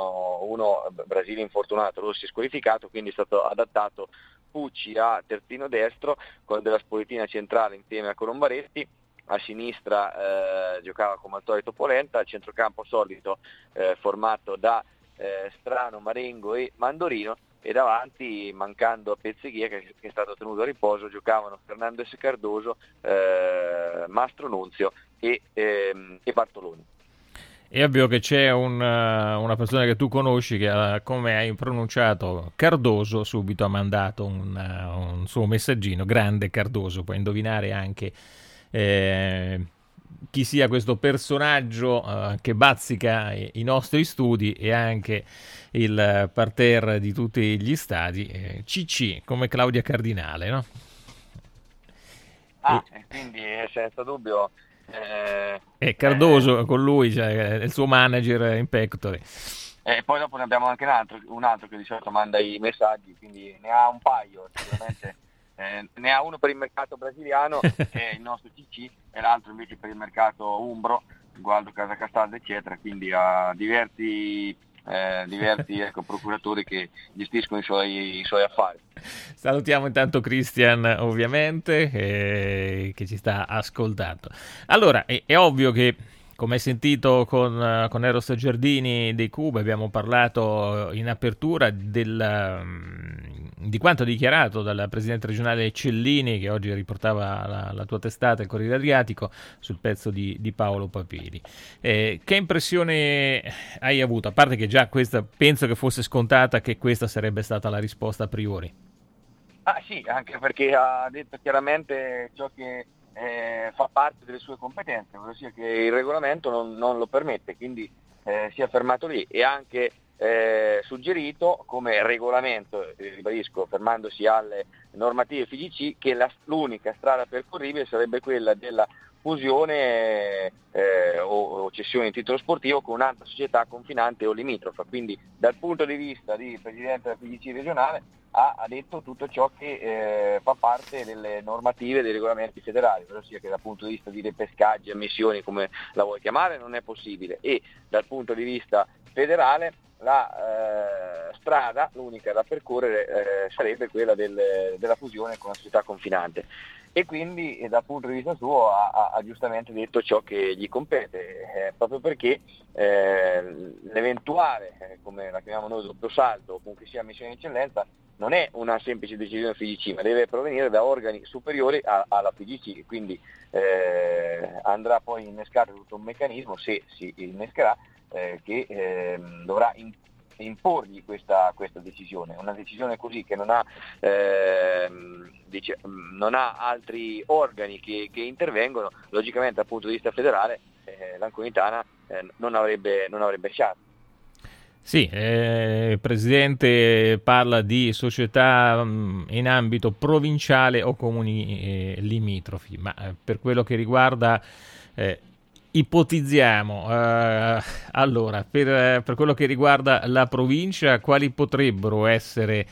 Speaker 11: Brasili infortunato, Rossi squalificato, quindi è stato adattato Pucci a terzino destro con della Spoletina centrale insieme a Colombaretti. A sinistra giocava come al solito Polenta, al centrocampo solito formato da Strano, Marengo e Mandorino, e davanti, mancando Pezzeghia che è stato tenuto a riposo, giocavano Fernandez Cardoso, Mastronunzio e Bartoloni.
Speaker 2: È ovvio che c'è una persona che tu conosci che, come hai pronunciato Cardoso, subito ha mandato un suo messaggino. Grande Cardoso, puoi indovinare anche chi sia questo personaggio che bazzica i nostri studi e anche il parterre di tutti gli stadi, CC come Claudia Cardinale, no?
Speaker 11: Quindi senza dubbio
Speaker 2: è Cardoso con lui, cioè il suo manager in pectore.
Speaker 11: Poi dopo ne abbiamo anche un altro che di solito manda i messaggi, quindi ne ha un paio sicuramente. Ne ha uno per il mercato brasiliano, che è il nostro CC, e l'altro invece per il mercato umbro, Gualdo Casacastaldo eccetera, quindi ha diversi procuratori che gestiscono i suoi affari.
Speaker 2: Salutiamo intanto Christian, ovviamente, che ci sta ascoltando. Allora, è ovvio che, come hai sentito con Eros Giardini dei Cuba, abbiamo parlato in apertura di quanto dichiarato dal presidente regionale Cellini, che oggi riportava la tua testata, il Corriere Adriatico, sul pezzo di Paolo Papiri. Che impressione hai avuto? A parte che già questa penso che fosse scontata, che questa sarebbe stata la risposta a priori.
Speaker 11: Sì, anche perché ha detto chiaramente ciò che fa parte delle sue competenze, ossia che il regolamento non lo permette, quindi si è fermato lì, e anche suggerito come regolamento, ribadisco, fermandosi alle normative FIGC, che l'unica strada percorribile sarebbe quella della fusione o cessione di titolo sportivo con un'altra società confinante o limitrofa. Quindi dal punto di vista di presidente della FIGC regionale ha detto tutto ciò che fa parte delle normative dei regolamenti federali, ossia che dal punto di vista di repescaggi, ammissioni, come la vuoi chiamare, non è possibile, e dal punto di vista federale la strada, l'unica da percorrere, sarebbe quella della fusione con la società confinante, e quindi dal punto di vista suo ha giustamente detto ciò che gli compete, proprio perché l'eventuale, come la chiamiamo noi, doppio salto o comunque sia missione di eccellenza, non è una semplice decisione FIGC, ma deve provenire da organi superiori alla FIGC, quindi andrà poi innescato tutto un meccanismo, se si innescherà, che dovrà imporgli questa decisione, una decisione così che non ha altri organi che intervengono. Logicamente dal punto di vista federale l'Anconitana non avrebbe chance.
Speaker 2: Sì, il Presidente parla di società in ambito provinciale o comuni limitrofi, ma per quello che riguarda, ipotizziamo, allora, per quello che riguarda la provincia, quali potrebbero essere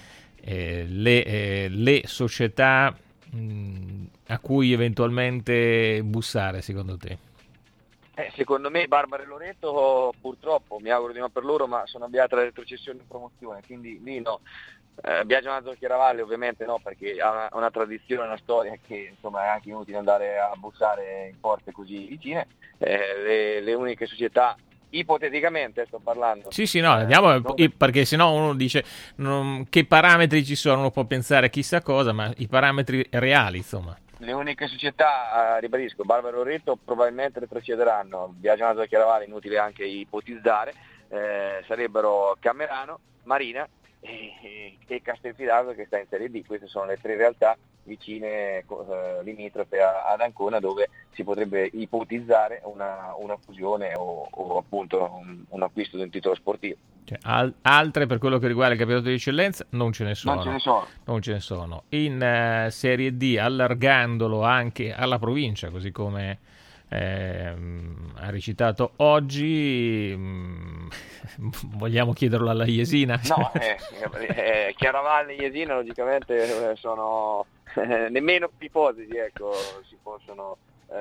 Speaker 2: le società a cui eventualmente bussare, secondo te?
Speaker 11: Secondo me Barbara e Loreto, purtroppo, mi auguro di no per loro, ma sono avviate alla retrocessione in promozione, quindi lì no. Biagio Mazzo Chiaravalle ovviamente no, perché ha una tradizione, una storia che insomma è anche inutile andare a bussare in porte così vicine. Le uniche società, ipoteticamente sto parlando.
Speaker 2: Sì, no, andiamo, perché sennò uno dice che parametri ci sono, uno può pensare chissà cosa, ma i parametri reali, insomma.
Speaker 11: Le uniche società, ribadisco, Barbara e Loreto probabilmente retrocederanno, Biagio Mazzo Chiaravalle inutile anche ipotizzare, sarebbero Camerano, Marina e Castelfidardo, che sta in Serie D. Queste sono le tre realtà vicine, limitrofe ad Ancona, dove si potrebbe ipotizzare una fusione o appunto un acquisto di un titolo sportivo.
Speaker 2: Cioè, altre per quello che riguarda il campionato di eccellenza non ce ne sono.
Speaker 11: Non ce ne sono.
Speaker 2: In Serie D, allargandolo anche alla provincia, così come ha recitato oggi, vogliamo chiederlo alla Jesina?
Speaker 11: No, Chiaravalle e Jesina logicamente sono nemmeno ipotesi, ecco, si possono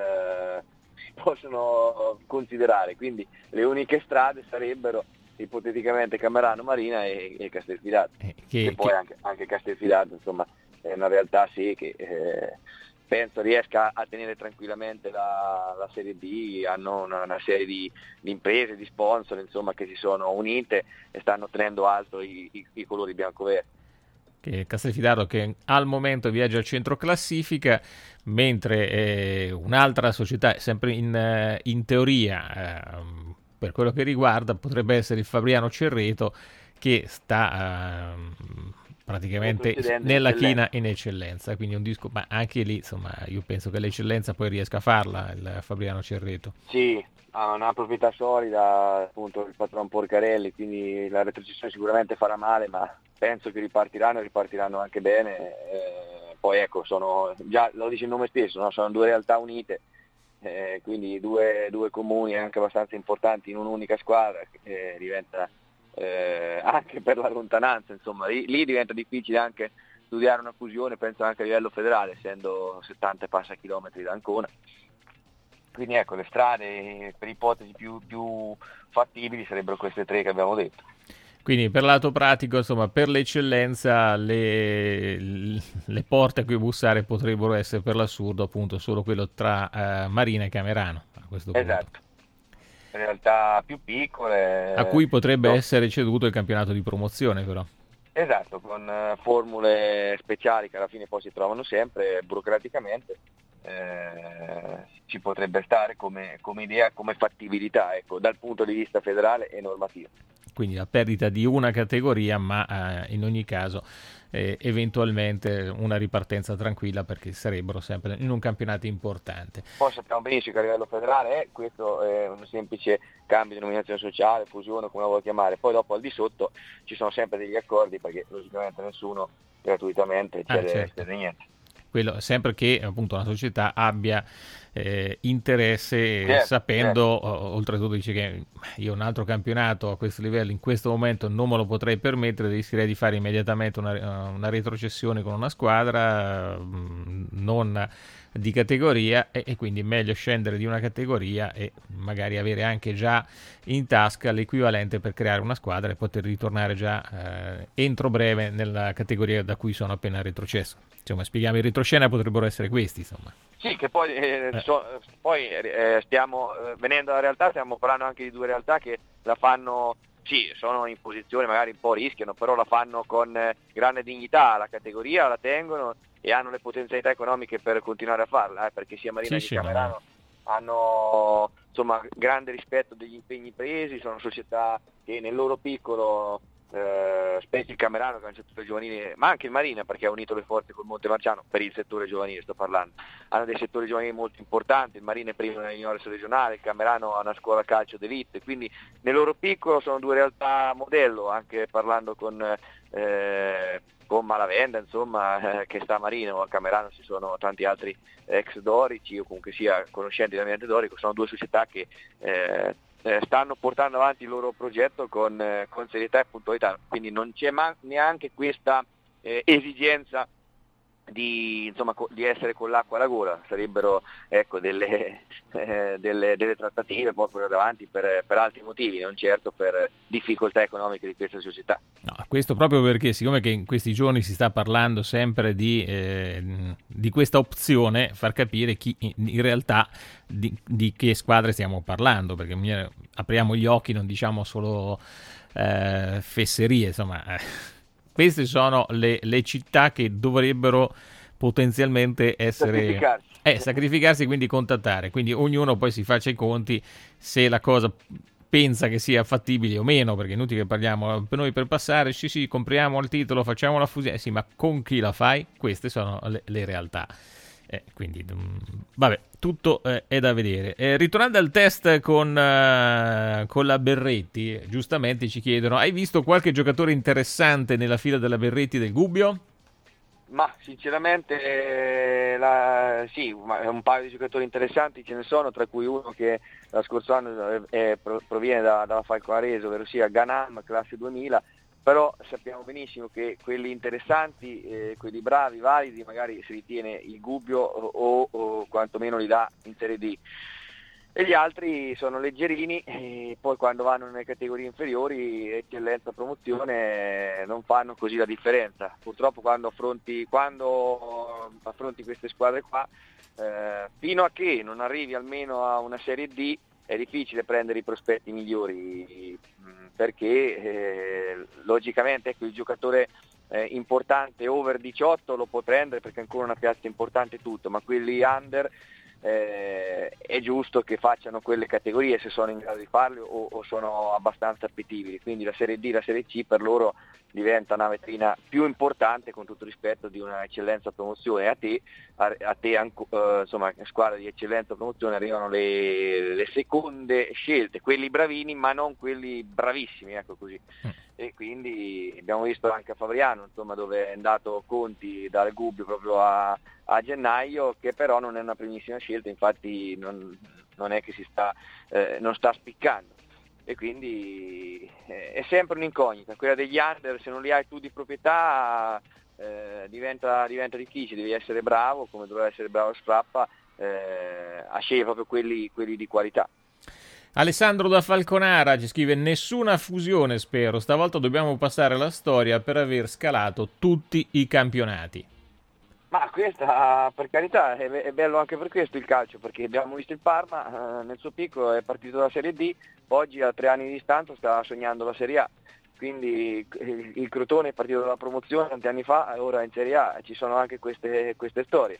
Speaker 11: considerare, quindi le uniche strade sarebbero ipoteticamente Camerano, Marina e Castelfidardo, e poi anche Castelfidardo, insomma, è una realtà sì che penso riesca a tenere tranquillamente la Serie D. Hanno una serie di imprese, di sponsor, insomma, che si sono unite e stanno tenendo alto i colori bianco-verdi.
Speaker 2: Che Castelfidardo, che al momento viaggia al centro classifica, mentre un'altra società, sempre in teoria, per quello che riguarda, potrebbe essere il Fabriano Cerreto, che sta praticamente nella china in eccellenza, quindi un disco, ma anche lì insomma io penso che l'eccellenza poi riesca a farla il Fabriano Cerreto.
Speaker 11: Sì, ha una proprietà solida, appunto il patron Porcarelli, quindi la retrocessione sicuramente farà male, ma penso che ripartiranno anche bene. Poi ecco, sono già, lo dice il nome stesso, no? Sono due realtà unite, quindi due comuni anche abbastanza importanti in un'unica squadra, che diventa anche per la lontananza, insomma, lì diventa difficile anche studiare una fusione, penso anche a livello federale, essendo 70 e passa chilometri da Ancona. Quindi ecco, le strade per ipotesi più fattibili sarebbero queste tre che abbiamo detto.
Speaker 2: Quindi per lato pratico, insomma, per l'eccellenza le porte a cui bussare potrebbero essere, per l'assurdo, appunto solo quello tra Marina e Camerano a questo punto.
Speaker 11: Esatto. In realtà più piccole,
Speaker 2: a cui potrebbe essere ceduto il campionato di promozione, però.
Speaker 11: Esatto, con formule speciali che alla fine poi si trovano sempre burocraticamente, ci potrebbe stare come idea, come fattibilità, ecco, dal punto di vista federale e normativo.
Speaker 2: Quindi la perdita di una categoria, ma in ogni caso eventualmente una ripartenza tranquilla, perché sarebbero sempre in un campionato importante.
Speaker 11: Poi sappiamo benissimo che a livello federale questo è un semplice cambio di denominazione sociale, fusione, come la vuoi chiamare, poi dopo al di sotto ci sono sempre degli accordi, perché logicamente nessuno gratuitamente cede niente.
Speaker 2: quello, sempre che appunto una società abbia interesse, sapendo oltretutto dice che io un altro campionato a questo livello in questo momento non me lo potrei permettere, rischierei di fare immediatamente una retrocessione con una squadra non di categoria e quindi è meglio scendere di una categoria e magari avere anche già in tasca l'equivalente per creare una squadra e poter ritornare già entro breve nella categoria da cui sono appena retrocesso. Insomma, spieghiamo, i retroscena potrebbero essere questi, insomma.
Speaker 11: Sì, che poi, stiamo venendo alla realtà, stiamo parlando anche di due realtà che la fanno, sì, sono in posizione, magari un po' rischiano, però la fanno con grande dignità, la categoria la tengono e hanno le potenzialità economiche per continuare a farla, perché sia Marina che Camerano hanno insomma grande rispetto degli impegni presi, sono società che nel loro piccolo, specie il Camerano che è un settore giovanile, ma anche il Marina perché ha unito le forze col Montemarciano, per il settore giovanile sto parlando, hanno dei settori giovanili molto importanti, il Marina è primo nella juniores regionale, il Camerano ha una scuola calcio d'elite, quindi nel loro piccolo sono due realtà modello, anche parlando con Malavenda, insomma, che sta a Marina o a Camerano ci sono tanti altri ex dorici o comunque sia conoscenti dell'ambiente dorico, sono due società che stanno portando avanti il loro progetto con serietà e puntualità, quindi non c'è neanche questa esigenza di essere con l'acqua alla gola, sarebbero delle trattative proprio davanti per altri motivi, non certo per difficoltà economiche di questa società.
Speaker 2: No, questo proprio perché siccome che in questi giorni si sta parlando sempre di questa opzione, far capire chi in realtà di che squadre stiamo parlando, perché apriamo gli occhi, non diciamo solo fesserie, insomma. Queste sono le città che dovrebbero potenzialmente essere sacrificarsi, quindi contattare, quindi ognuno poi si faccia i conti se la cosa pensa che sia fattibile o meno, perché è inutile che parliamo per noi per passare, sì compriamo il titolo, facciamo la fusione, sì, ma con chi la fai? Queste sono le realtà. Quindi vabbè, tutto è da vedere. Ritornando al test con la Berretti, giustamente ci chiedono: hai visto qualche giocatore interessante nella fila della Berretti del Gubbio?
Speaker 11: Ma sinceramente sì, un paio di giocatori interessanti ce ne sono, tra cui uno che lo scorso anno proviene dalla Falconarese, ovvero sia Ganam, classe 2000, però sappiamo benissimo che quelli interessanti, quelli bravi, validi, magari si ritiene il Gubbio o quantomeno li dà in Serie D. E gli altri sono leggerini e poi quando vanno nelle categorie inferiori, eccellenza, promozione, non fanno così la differenza. Purtroppo quando affronti queste squadre qua, fino a che non arrivi almeno a una Serie D, è difficile prendere i prospetti migliori, perché logicamente il giocatore importante over 18 lo può prendere perché è ancora una piazza importante tutto, ma quelli under è giusto che facciano quelle categorie se sono in grado di farlo o sono abbastanza appetibili, quindi la Serie D, la Serie C per loro diventa una vetrina più importante, con tutto rispetto, di una eccellenza promozione. A te insomma, squadra di eccellenza promozione arrivano le seconde scelte, quelli bravini ma non quelli bravissimi, ecco così. E quindi abbiamo visto anche a Favriano, insomma, dove è andato Conti dal Gubbio proprio a gennaio, che però non è una primissima scelta, infatti non è che non sta spiccando, e quindi è sempre un'incognita. Quella degli under, se non li hai tu di proprietà, diventa difficile, devi essere bravo, come doveva essere bravo Strappa, a scegliere proprio quelli di qualità.
Speaker 2: Alessandro da Falconara ci scrive: nessuna fusione spero, stavolta dobbiamo passare alla storia per aver scalato tutti i campionati.
Speaker 11: Ma questa, per carità, è bello anche per questo il calcio, perché abbiamo visto il Parma, nel suo picco è partito dalla Serie D, oggi a 3 anni di distanza sta sognando la Serie A, quindi il Crotone è partito dalla promozione tanti anni fa, ora in Serie A ci sono anche queste storie.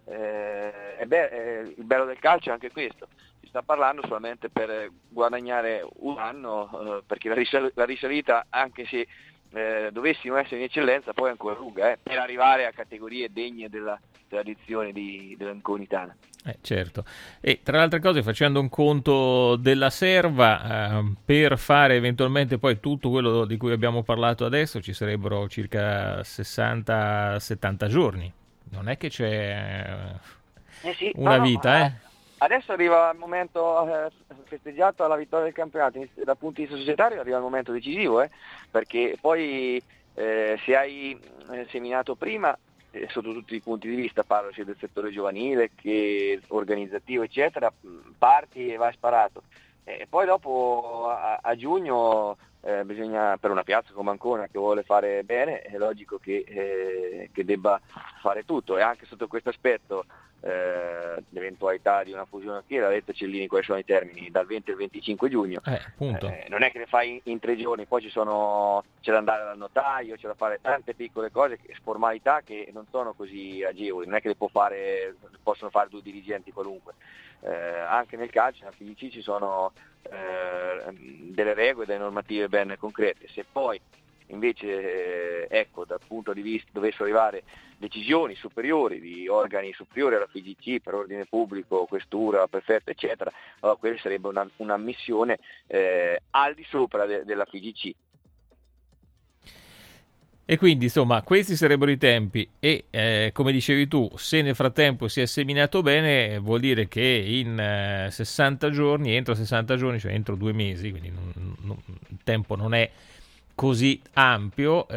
Speaker 11: Il bello del calcio è anche questo, si sta parlando solamente per guadagnare un anno, perché la risalita, anche se dovessimo essere in eccellenza, poi è ancora lunga, per arrivare a categorie degne della tradizione dell'Anconitana.
Speaker 2: Certo. E tra le altre cose, facendo un conto della serva, per fare eventualmente poi tutto quello di cui abbiamo parlato adesso ci sarebbero circa 60-70 giorni. non è che c'è
Speaker 11: sì,
Speaker 2: una vita.
Speaker 11: Adesso arriva il momento, festeggiato alla vittoria del campionato, dal punto di vista societario arriva il momento decisivo, perché poi se hai seminato prima, sotto tutti i punti di vista, parlo sia del settore giovanile che organizzativo eccetera, parti e vai sparato. E poi dopo a giugno bisogna, per una piazza come Ancona che vuole fare bene, è logico che debba fare tutto, e anche sotto questo aspetto l'eventualità di una fusione qui, l'ha detto Cellini quali sono i termini, dal 20 al 25 giugno, non è che le fai in 3 giorni, poi c'è da andare dal notaio, c'è da fare tante piccole cose, formalità che non sono così agevoli, non è che le possono fare 2 dirigenti qualunque. Anche nel calcio, nella FIGC ci sono delle regole, delle normative ben concrete. Se poi invece dal punto di vista dovessero arrivare decisioni superiori di organi superiori alla FIGC per ordine pubblico, questura, prefetto eccetera, allora quella sarebbe un'ammissione al di sopra della FIGC.
Speaker 2: E quindi insomma questi sarebbero i tempi e come dicevi tu, se nel frattempo si è seminato bene, vuol dire che in 60 giorni, entro 60 giorni, cioè entro 2 mesi, quindi il tempo non è così ampio,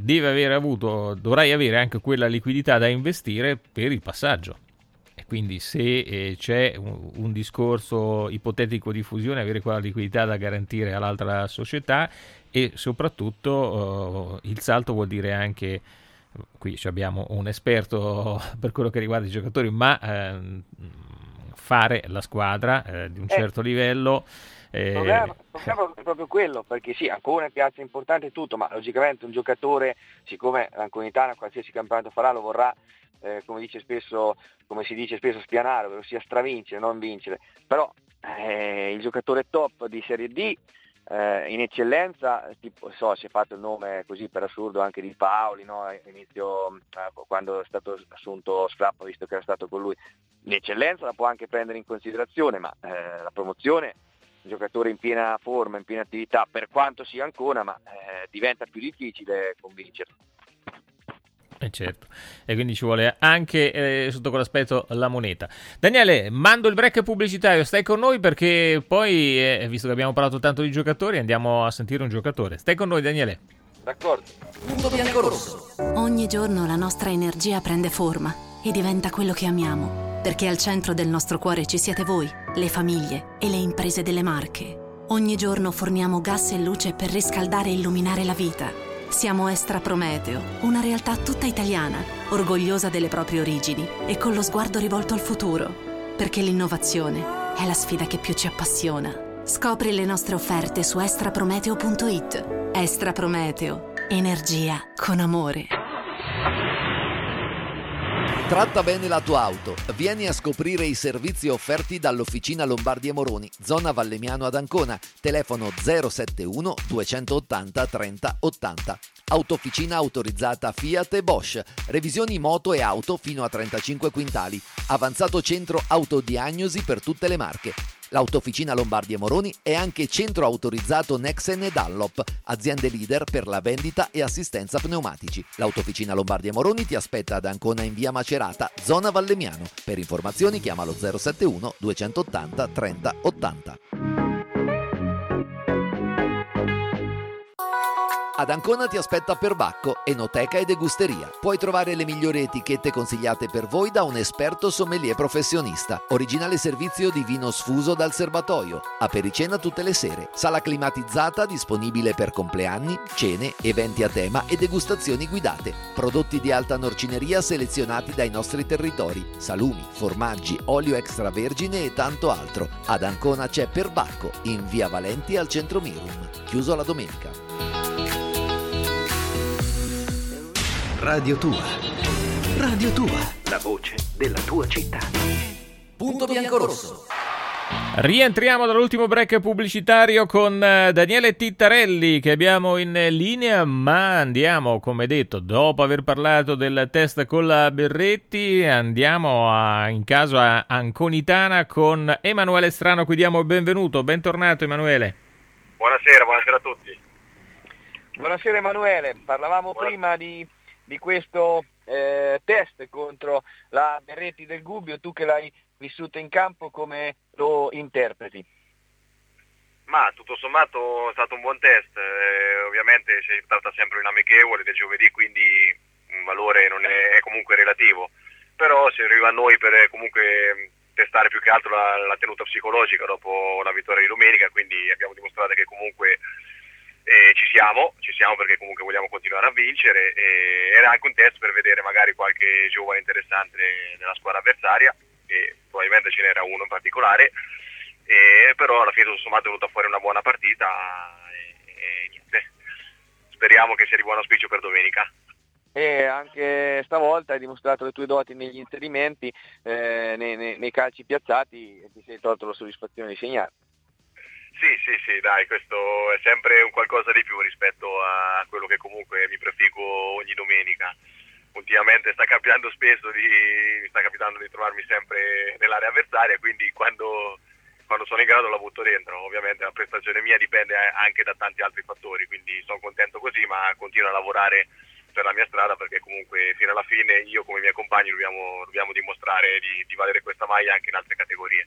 Speaker 2: dovrai avere anche quella liquidità da investire per il passaggio. E quindi se c'è un discorso ipotetico di fusione, avere quella liquidità da garantire all'altra società, e soprattutto il salto vuol dire anche, qui abbiamo un esperto per quello che riguarda i giocatori, ma fare la squadra di un certo livello.
Speaker 11: Il problema è proprio quello, perché sì, ancora è piazza importante e tutto, ma logicamente un giocatore, siccome l'Anconitana qualsiasi campionato farà lo vorrà, come si dice spesso, spianare, ovvero sia stravincere, non vincere. Però il giocatore top di Serie D, in eccellenza, tipo, si è fatto il nome così per assurdo anche di Paoli, no? Inizio quando è stato assunto Scrappa, visto che era stato con lui, l'eccellenza la può anche prendere in considerazione, ma la promozione, un giocatore in piena forma, in piena attività, per quanto sia ancora, ma diventa più difficile convincerlo.
Speaker 2: Certo, e quindi ci vuole anche sotto quell'aspetto la moneta. Daniele, mando il break pubblicitario, stai con noi perché poi, visto che abbiamo parlato tanto di giocatori, andiamo a sentire un giocatore. Stai con noi, Daniele.
Speaker 11: D'accordo.
Speaker 1: Punto biancorosso.
Speaker 3: Ogni giorno la nostra energia prende forma e diventa quello che amiamo, perché al centro del nostro cuore ci siete voi, le famiglie e le imprese delle Marche. Ogni giorno forniamo gas e luce per riscaldare e illuminare la vita. Siamo Estra Prometeo, una realtà tutta italiana, orgogliosa delle proprie origini e con lo sguardo rivolto al futuro, perché l'innovazione è la sfida che più ci appassiona. Scopri le nostre offerte su estraprometeo.it. Estra Prometeo, energia con amore.
Speaker 1: Tratta bene la tua auto. Vieni a scoprire i servizi offerti dall'Officina Lombardi e Moroni, zona Vallemiano ad Ancona. Telefono 071 280 30 80. Autofficina autorizzata Fiat e Bosch. Revisioni moto e auto fino a 35 quintali. Avanzato centro autodiagnosi per tutte le marche. L'Autofficina Lombardi e Moroni è anche centro autorizzato Nexen e Dunlop, aziende leader per la vendita e assistenza pneumatici. L'Autofficina Lombardi e Moroni ti aspetta ad Ancona in via Macerata, zona Vallemiano. Per informazioni chiama lo 071 280 30 80. Ad Ancona ti aspetta Perbacco, enoteca e degusteria. Puoi trovare le migliori etichette consigliate per voi da un esperto sommelier professionista. Originale servizio di vino sfuso dal serbatoio. Apericena tutte le sere. Sala climatizzata disponibile per compleanni, cene, eventi a tema e degustazioni guidate. Prodotti di alta norcineria selezionati dai nostri territori. Salumi, formaggi, olio extravergine e tanto altro. Ad Ancona c'è Perbacco, in via Valenti al centro Mirum. Chiuso la domenica.
Speaker 5: Radio Tua. Radio Tua, la voce della tua città.
Speaker 1: Punto biancorosso.
Speaker 2: Rientriamo dall'ultimo break pubblicitario con Daniele Tittarelli che abbiamo in linea, ma andiamo, come detto, dopo aver parlato del test con la Berretti, andiamo in caso a Anconitana con Emanuele Strano, cui diamo il benvenuto. Bentornato Emanuele.
Speaker 12: Buonasera a tutti.
Speaker 11: Buonasera Emanuele, parlavamo prima di di questo test contro la Berretti del Gubbio, tu che l'hai vissuto in campo, come lo interpreti?
Speaker 12: Ma tutto sommato è stato un buon test, ovviamente si tratta sempre di un amichevole del giovedì, quindi un valore non è comunque relativo, però si arriva a noi per comunque testare più che altro la tenuta psicologica dopo la vittoria di domenica, quindi abbiamo dimostrato che comunque ci siamo perché comunque vogliamo continuare a vincere, e era anche un test per vedere magari qualche giovane interessante nella squadra avversaria, e probabilmente ce n'era uno in particolare, però alla fine tutto sommato è venuta fuori una buona partita e niente, speriamo che sia di buon auspicio per domenica.
Speaker 11: E anche stavolta hai dimostrato le tue doti negli inserimenti, nei calci piazzati, e ti sei tolto la soddisfazione di segnare.
Speaker 12: Sì, dai, questo è sempre un qualcosa di più rispetto a quello che comunque mi prefiggo ogni domenica. Ultimamente sta capitando di trovarmi sempre nell'area avversaria, quindi quando sono in grado la butto dentro. Ovviamente la prestazione mia dipende anche da tanti altri fattori, quindi sono contento così, ma continuo a lavorare per la mia strada, perché comunque fino alla fine io come i miei compagni dobbiamo dimostrare di valere questa maglia anche in altre categorie.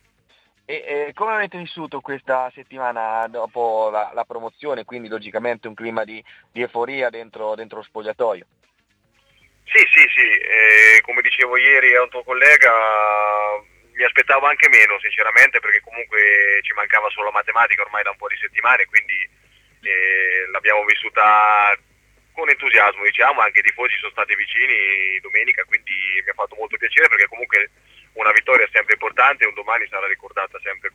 Speaker 11: E come avete vissuto questa settimana dopo la promozione, quindi logicamente un clima di euforia dentro lo spogliatoio?
Speaker 12: Sì, come dicevo ieri a un tuo collega, mi aspettavo anche meno sinceramente, perché comunque ci mancava solo la matematica ormai da un po' di settimane, quindi l'abbiamo vissuta con entusiasmo, diciamo. Anche i tifosi sono stati vicini domenica, quindi mi ha fatto molto piacere, perché comunque una vittoria è sempre importante e un domani sarà ricordata sempre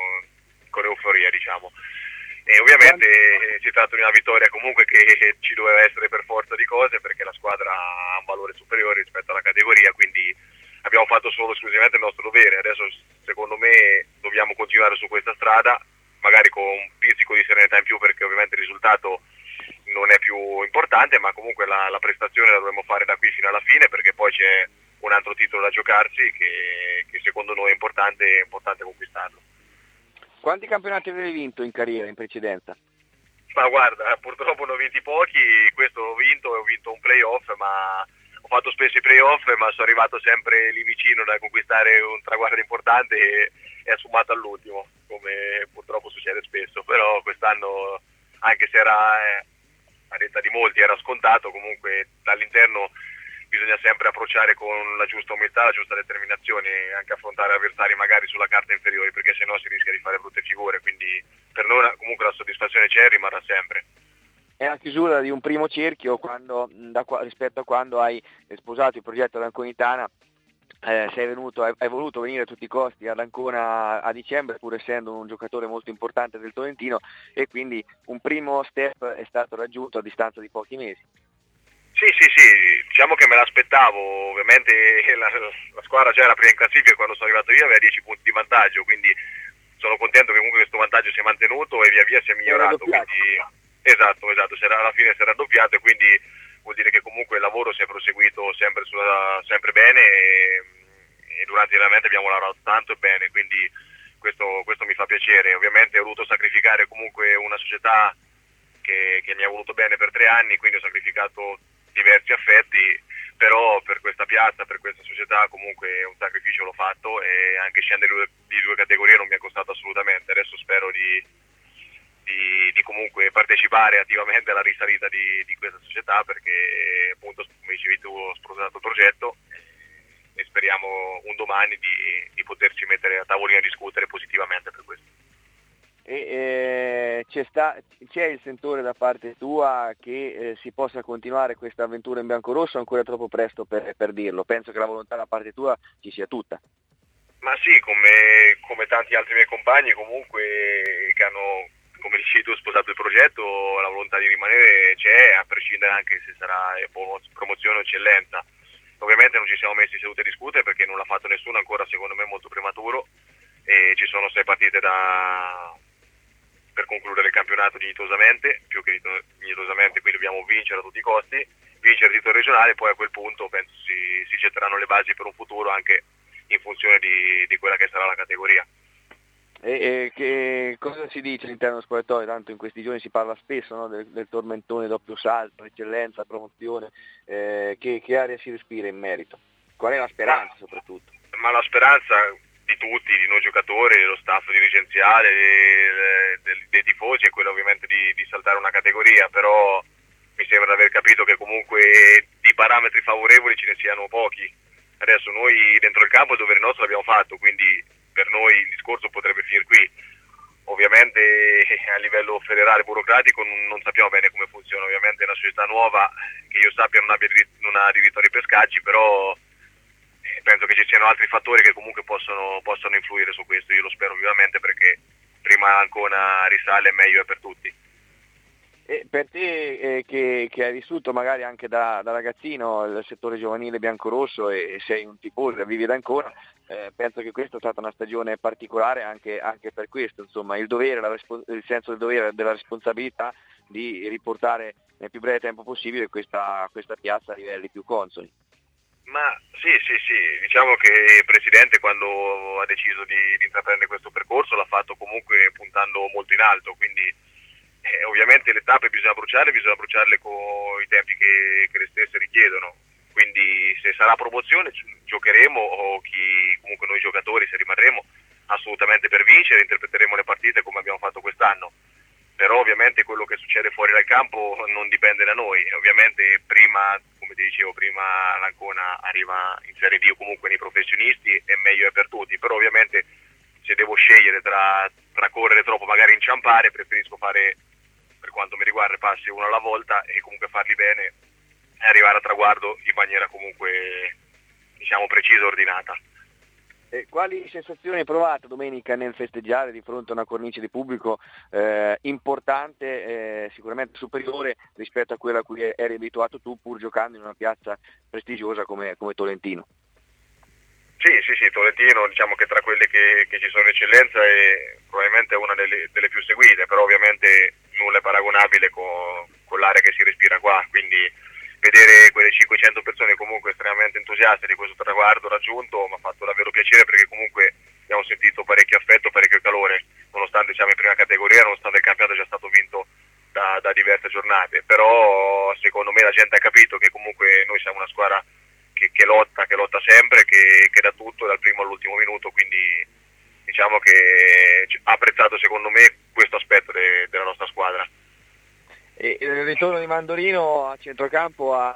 Speaker 12: con euforia, diciamo. E ovviamente si tratta di una vittoria comunque che ci doveva essere per forza di cose, perché la squadra ha un valore superiore rispetto alla categoria, quindi abbiamo fatto solo esclusivamente il nostro dovere. Adesso secondo me dobbiamo continuare su questa strada, magari con un pizzico di serenità in più, perché ovviamente il risultato non è più importante, ma comunque la prestazione la dovremo fare da qui fino alla fine, perché poi c'è un altro titolo da giocarsi che secondo noi è importante conquistarlo.
Speaker 11: Quanti campionati avevi vinto in carriera, in precedenza?
Speaker 12: Ma guarda, purtroppo ne ho vinti pochi, questo ho vinto un playoff, ma ho fatto spesso i playoff, ma sono arrivato sempre lì vicino da conquistare un traguardo importante e è sfumato all'ultimo, come purtroppo succede spesso. Però quest'anno, anche se era, a detta di molti, era scontato, comunque dall'interno bisogna sempre approcciare con la giusta umiltà, la giusta determinazione, e anche affrontare avversari magari sulla carta inferiori, perché sennò si rischia di fare brutte figure. Quindi per noi comunque la soddisfazione c'è e rimarrà sempre.
Speaker 11: È la chiusura di un primo cerchio rispetto a quando hai sposato il progetto ad Anconitana. Hai voluto venire a tutti i costi ad Ancona a dicembre, pur essendo un giocatore molto importante del Tolentino, e quindi un primo step è stato raggiunto a distanza di pochi mesi.
Speaker 12: Sì, diciamo che me l'aspettavo. Ovviamente la squadra già era prima in classifica, quando sono arrivato io aveva 10 punti di vantaggio, quindi sono contento che comunque questo vantaggio si è mantenuto e via via si è migliorato. Quindi, esatto, alla fine si è raddoppiato, e quindi vuol dire che comunque il lavoro si è proseguito sempre bene, e durante l'allenamento abbiamo lavorato tanto e bene, quindi questo mi fa piacere. Ovviamente ho voluto sacrificare comunque una società che mi ha voluto bene per 3 anni, quindi ho sacrificato diversi affetti, però per questa piazza, per questa società comunque un sacrificio l'ho fatto, e anche scendere di 2 categorie non mi è costato assolutamente. Adesso spero di comunque partecipare attivamente alla risalita di questa società, perché appunto, come dicevi tu, ho sposato il progetto e speriamo un domani di poterci mettere a tavolino e discutere positivamente per questo.
Speaker 11: C'è il sentore da parte tua che si possa continuare questa avventura in biancorosso? Ancora troppo presto per dirlo? Penso che la volontà da parte tua ci sia tutta.
Speaker 12: Ma sì, come tanti altri miei compagni comunque che hanno, come dici tu, sposato il progetto, la volontà di rimanere c'è, a prescindere anche se sarà promozione o eccellenza. Ovviamente non ci siamo messi seduti a discutere, perché non l'ha fatto nessuno ancora, secondo me è molto prematuro, e ci sono 6 partite per concludere il campionato dignitosamente, più che dignitosamente, quindi dobbiamo vincere a tutti i costi, vincere il titolo regionale, poi a quel punto penso si getteranno le basi per un futuro anche in funzione di quella che sarà la categoria.
Speaker 11: Che cosa si dice all'interno dello spogliatoio? Tanto in questi giorni si parla spesso, no, del tormentone doppio salto, eccellenza, promozione, che aria si respira in merito? Qual è la speranza soprattutto?
Speaker 12: Ma la speranza di tutti, di noi giocatori, dello staff dirigenziale, dei tifosi è quella ovviamente di saltare una categoria, però mi sembra di aver capito che comunque di parametri favorevoli ce ne siano pochi. Adesso noi dentro il campo il dovere nostro l'abbiamo fatto, quindi per noi il discorso potrebbe finire qui. Ovviamente a livello federale burocratico non sappiamo bene come funziona, ovviamente è una società nuova che io sappia non ha diritto ai pescaggi, però penso che ci siano altri fattori che comunque possono influire su questo. Io lo spero vivamente, perché prima Ancona risale meglio è per tutti.
Speaker 11: E per te che hai vissuto magari anche da ragazzino il settore giovanile biancorosso e sei un tifoso, vivi da Ancona, penso che questa è stata una stagione particolare anche per questo, insomma, il dovere, il senso del dovere, della responsabilità di riportare nel più breve tempo possibile questa piazza a livelli più consoni.
Speaker 12: Ma sì, diciamo che il Presidente quando ha deciso di intraprendere questo percorso l'ha fatto comunque puntando molto in alto, quindi ovviamente le tappe bisogna bruciarle con i tempi che le stesse richiedono, quindi se sarà promozione giocheremo, o comunque noi giocatori, se rimarremo, assolutamente per vincere, interpreteremo le partite come abbiamo fatto quest'anno, però ovviamente quello che succede fuori dal campo non dipende da noi. Ovviamente prima, come ti dicevo, prima l'Ancona arriva in Serie D o comunque nei professionisti e meglio è per tutti, però ovviamente se devo scegliere tra correre troppo, magari inciampare, preferisco fare, per quanto mi riguarda, passi uno alla volta e comunque farli bene e arrivare a traguardo in maniera comunque, diciamo, precisa e ordinata.
Speaker 11: Quali sensazioni hai provato domenica nel festeggiare di fronte a una cornice di pubblico importante, sicuramente superiore rispetto a quella a cui eri abituato tu, pur giocando in una piazza prestigiosa come Tolentino?
Speaker 12: Sì, Tolentino diciamo che tra quelle che ci sono in eccellenza è probabilmente una delle più seguite, però ovviamente nulla è paragonabile con l'area che si respira qua, quindi vedere quelle 500 persone comunque estremamente entusiaste di questo traguardo raggiunto mi ha fatto davvero piacere, perché comunque abbiamo sentito parecchio affetto, parecchio calore, nonostante siamo in prima categoria, nonostante il campionato sia stato vinto da diverse giornate, però secondo me la gente ha capito che comunque noi siamo una squadra che lotta sempre, che dà tutto dal primo all'ultimo minuto, quindi diciamo che ha apprezzato secondo me questo aspetto della nostra squadra.
Speaker 11: E il ritorno di Mandolino a centrocampo ha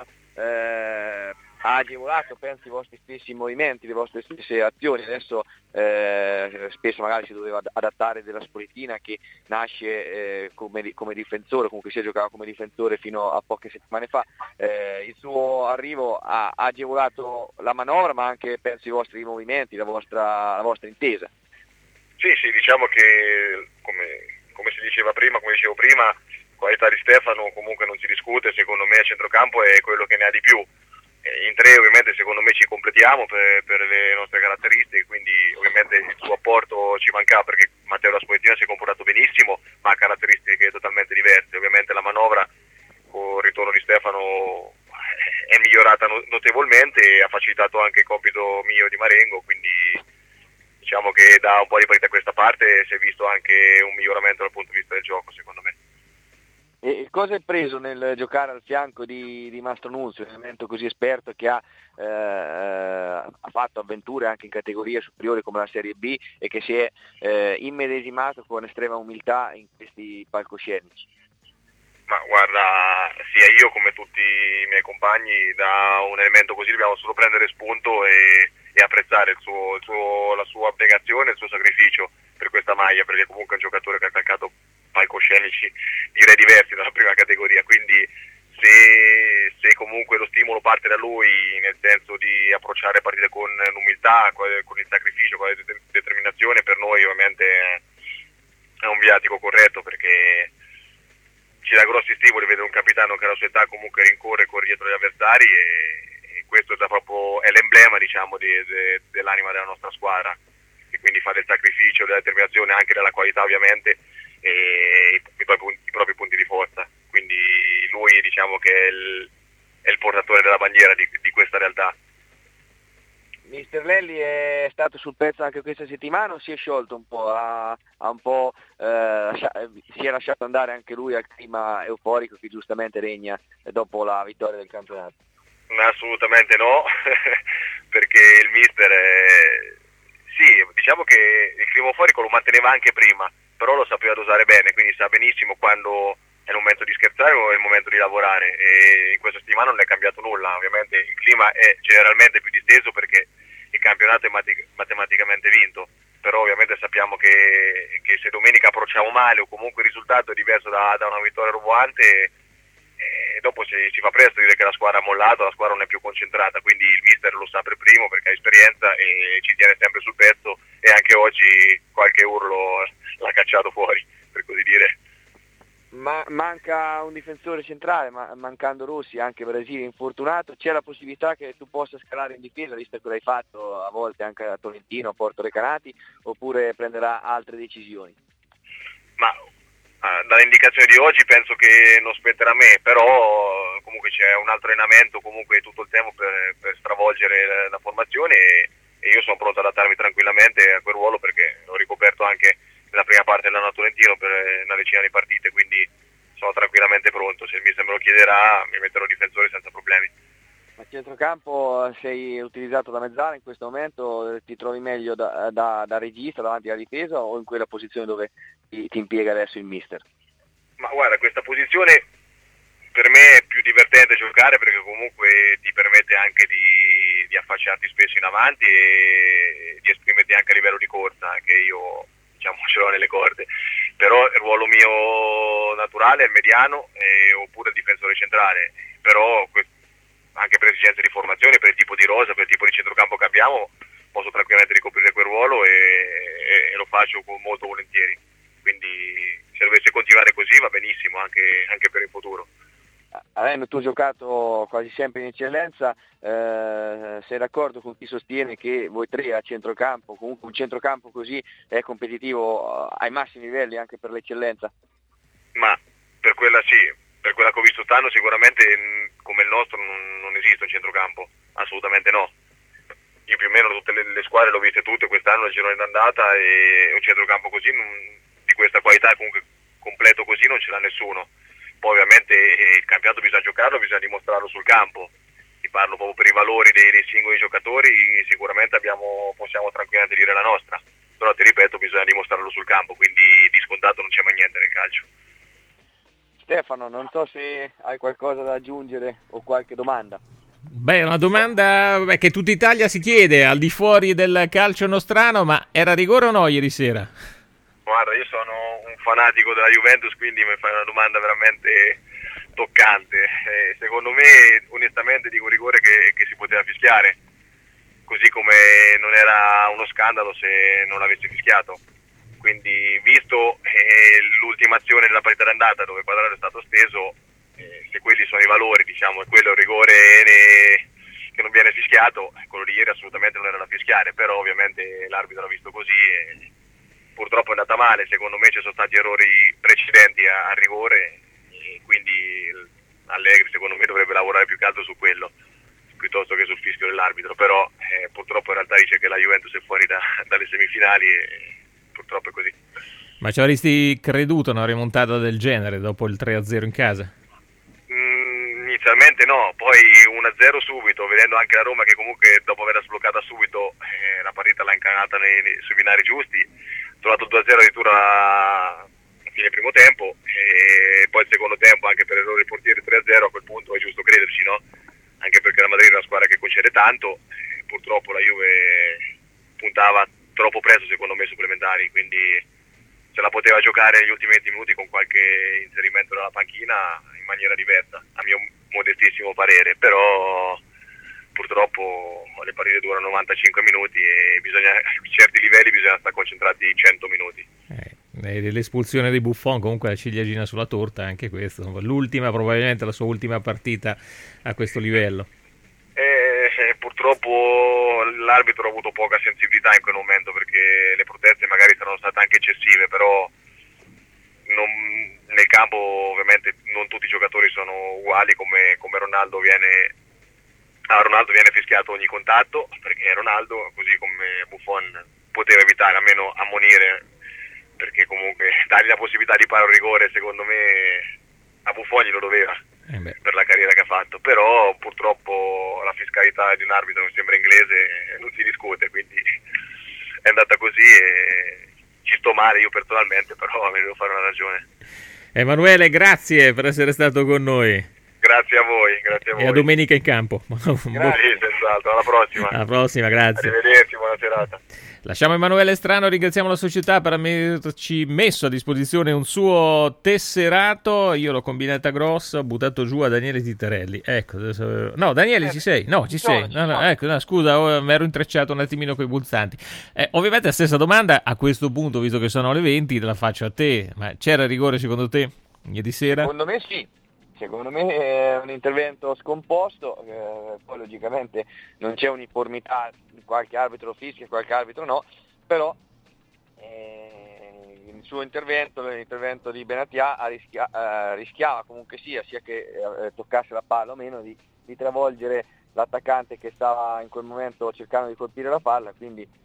Speaker 11: agevolato, penso, i vostri stessi movimenti, le vostre stesse azioni. Adesso spesso magari si doveva adattare della Spolitina, che nasce come difensore, comunque si giocava come difensore fino a poche settimane fa. Il suo arrivo ha agevolato la manovra, ma anche penso i vostri movimenti, la vostra intesa.
Speaker 12: Sì, diciamo che come dicevo prima, qualità di Stefano comunque non si discute, secondo me a centrocampo è quello che ne ha di più. In tre ovviamente secondo me ci completiamo per le nostre caratteristiche, quindi ovviamente il suo apporto ci mancava, perché Matteo La Spoletina si è comportato benissimo, ma ha caratteristiche totalmente diverse. Ovviamente la manovra con il ritorno di Stefano è migliorata notevolmente e ha facilitato anche il compito mio e di Marengo, quindi diciamo che da un po' di partita a questa parte si è visto anche un miglioramento dal punto di vista del gioco, secondo me.
Speaker 11: E cosa hai preso nel giocare al fianco di Mastro Nunzio, un elemento così esperto che ha fatto avventure anche in categorie superiori come la Serie B e che si è immedesimato con estrema umiltà in questi palcoscenici?
Speaker 12: Ma guarda, sia io come tutti i miei compagni, da un elemento così dobbiamo solo prendere spunto e apprezzare la sua abnegazione e il suo sacrificio per questa maglia, perché comunque è un giocatore che ha calcato palcoscenici direi diversi dalla prima categoria, quindi se comunque lo stimolo parte da lui, nel senso di approcciare partite con l'umiltà, con il sacrificio, con la determinazione, per noi ovviamente è un viatico corretto, perché ci dà grossi stimoli vedere un capitano che alla sua età comunque rincorre e corre dietro gli avversari, e questo è l'emblema, diciamo, dell'anima della nostra squadra, e quindi fa del sacrificio, della determinazione, anche della qualità ovviamente, e i propri punti di forza. Quindi lui, diciamo che è il portatore della bandiera di questa realtà.
Speaker 11: Mister Lelli è stato sul pezzo anche questa settimana o si è sciolto un po'? Si è lasciato andare anche lui al clima euforico che giustamente regna dopo la vittoria del campionato?
Speaker 12: Assolutamente no, perché il mister sì, diciamo che il clima euforico lo manteneva anche prima, però lo sapeva dosare bene, quindi sa benissimo quando è il momento di scherzare o è il momento di lavorare, e in questa settimana non è cambiato nulla. Ovviamente il clima è generalmente più disteso perché il campionato è matematicamente vinto, però ovviamente sappiamo che se domenica approcciamo male o comunque il risultato è diverso da una vittoria roboante, dopo si fa presto a dire che la squadra ha mollato, la squadra non è più concentrata, quindi il mister lo sa per primo perché ha esperienza e ci tiene sempre sul pezzo, e anche oggi qualche urlo l'ha cacciato fuori, per così dire.
Speaker 11: Ma manca un difensore centrale, mancando Rossi, anche Brasile infortunato, c'è la possibilità che tu possa scalare in difesa, visto che l'hai fatto a volte anche a Tolentino, a Porto Recanati, oppure prenderà altre decisioni?
Speaker 12: Ma dalle indicazioni di oggi penso che non spetterà a me, però comunque c'è un altro allenamento comunque tutto il tempo per stravolgere la formazione, e io sono pronto ad adattarmi tranquillamente a quel ruolo perché l'ho ricoperto anche nella prima parte dell'anno a Tolentino per una decina di partite, quindi sono tranquillamente pronto. Se il mister me lo chiederà mi metterò difensore senza problemi.
Speaker 11: A centrocampo sei utilizzato da mezzala in questo momento, ti trovi meglio da regista davanti alla difesa o in quella posizione dove ti impiega adesso il mister?
Speaker 12: Ma guarda, questa posizione per me è più divertente giocare perché comunque ti permette anche di affacciarti spesso in avanti e di esprimerti anche a livello di corsa, che io diciamo ce l'ho nelle corde, però il ruolo mio naturale è il mediano oppure il difensore centrale, però anche per esigenze di formazione, per il tipo di rosa, per il tipo di centrocampo che abbiamo, posso tranquillamente ricoprire quel ruolo e lo faccio molto volentieri, quindi se dovesse continuare così va benissimo anche per il futuro.
Speaker 11: Avendo tu giocato quasi sempre in eccellenza, sei d'accordo con chi sostiene che voi tre a centrocampo, comunque un centrocampo così è competitivo ai massimi livelli anche per l'eccellenza?
Speaker 12: Ma per quella sì, per quella che ho visto quest'anno sicuramente come il nostro non esiste un centrocampo, assolutamente no. Io più o meno tutte le squadre le ho viste tutte quest'anno al girone d'andata, e un centrocampo così di questa qualità comunque completo così non ce l'ha nessuno. Poi ovviamente il campionato bisogna giocarlo, bisogna dimostrarlo sul campo. Ti parlo proprio per i valori dei singoli giocatori, sicuramente possiamo tranquillamente dire la nostra, però ti ripeto bisogna dimostrarlo sul campo, quindi di scontato non c'è mai niente nel calcio.
Speaker 11: Stefano, non so se hai qualcosa da aggiungere o qualche domanda.
Speaker 2: Beh, una domanda che tutta Italia si chiede al di fuori del calcio nostrano, ma era rigore o no ieri sera?
Speaker 12: Guarda, io sono un fanatico della Juventus, quindi mi fai una domanda veramente toccante. Secondo me, onestamente, dico rigore che si poteva fischiare, così come non era uno scandalo se non l'avesse fischiato. Quindi, visto l'ultima azione della partita d'andata dove Quadrado è stato steso, se quelli sono i valori, diciamo, e quello è il rigore che non viene fischiato, quello di ieri assolutamente non era da fischiare, però ovviamente l'arbitro l'ha visto così e purtroppo è andata male. Secondo me ci sono stati errori precedenti al rigore, e quindi Allegri secondo me dovrebbe lavorare più che altro su quello piuttosto che sul fischio dell'arbitro, però purtroppo in realtà dice che la Juventus è fuori dalle semifinali e purtroppo è così.
Speaker 2: Ma ci avresti creduto una rimontata del genere dopo il 3-0 in casa?
Speaker 12: Inizialmente no, poi 1-0 subito, vedendo anche la Roma che comunque dopo averla sbloccata subito la partita l'ha incanata sui binari giusti, trovato 2-0 addirittura a fine primo tempo, e poi il secondo tempo anche per errore del portiere 3-0, a quel punto è giusto crederci, no? Anche perché la Madrid è una squadra che concede tanto, purtroppo la Juve puntava troppo presto secondo me supplementari, quindi se la poteva giocare negli ultimi 20 minuti con qualche inserimento dalla panchina in maniera diversa, a mio modestissimo parere, però purtroppo le partite durano 95 minuti e a certi livelli bisogna stare concentrati 100 minuti.
Speaker 2: L'espulsione di Buffon comunque la ciliegina sulla torta, anche questo, l'ultima, probabilmente la sua ultima partita a questo livello.
Speaker 12: Purtroppo l'arbitro ha avuto poca sensibilità in quel momento, perché le proteste magari saranno state anche eccessive, però nel campo ovviamente non tutti i giocatori sono uguali, come a Ronaldo viene fischiato ogni contatto, perché Ronaldo, così come Buffon, poteva evitare almeno ammonire, perché comunque dargli la possibilità di fare un rigore, secondo me a Buffon glielo doveva per la carriera che ha fatto, però purtroppo la fiscalità di un arbitro, mi sembra inglese, non si discute, quindi è andata così e ci sto male io personalmente, però me ne devo fare una ragione.
Speaker 2: Emanuele, grazie per essere stato con noi.
Speaker 12: Grazie a voi, grazie a voi.
Speaker 2: E a domenica in campo.
Speaker 12: Grazie, senz'altro, alla prossima.
Speaker 2: Alla prossima, grazie.
Speaker 12: Arrivederci, buona serata.
Speaker 2: Lasciamo Emanuele Strano, ringraziamo la società per averci messo a disposizione un suo tesserato. Io l'ho combinata grossa, ho buttato giù a Daniele Titerelli. Ecco, adesso... No, Daniele, ci sei? No, ci sei. No, ecco, no, scusa, mi ero intrecciato un attimino coi pulsanti. Ovviamente la stessa domanda, a questo punto, visto che sono le 20, te la faccio a te. Ma c'era rigore secondo te ieri sera?
Speaker 11: Secondo me sì. Secondo me è un intervento scomposto, poi logicamente non c'è uniformità, qualche arbitro fischia, qualche arbitro no, però il suo intervento, l'intervento di Benatia rischiava comunque sia che toccasse la palla o meno di travolgere l'attaccante che stava in quel momento cercando di colpire la palla, quindi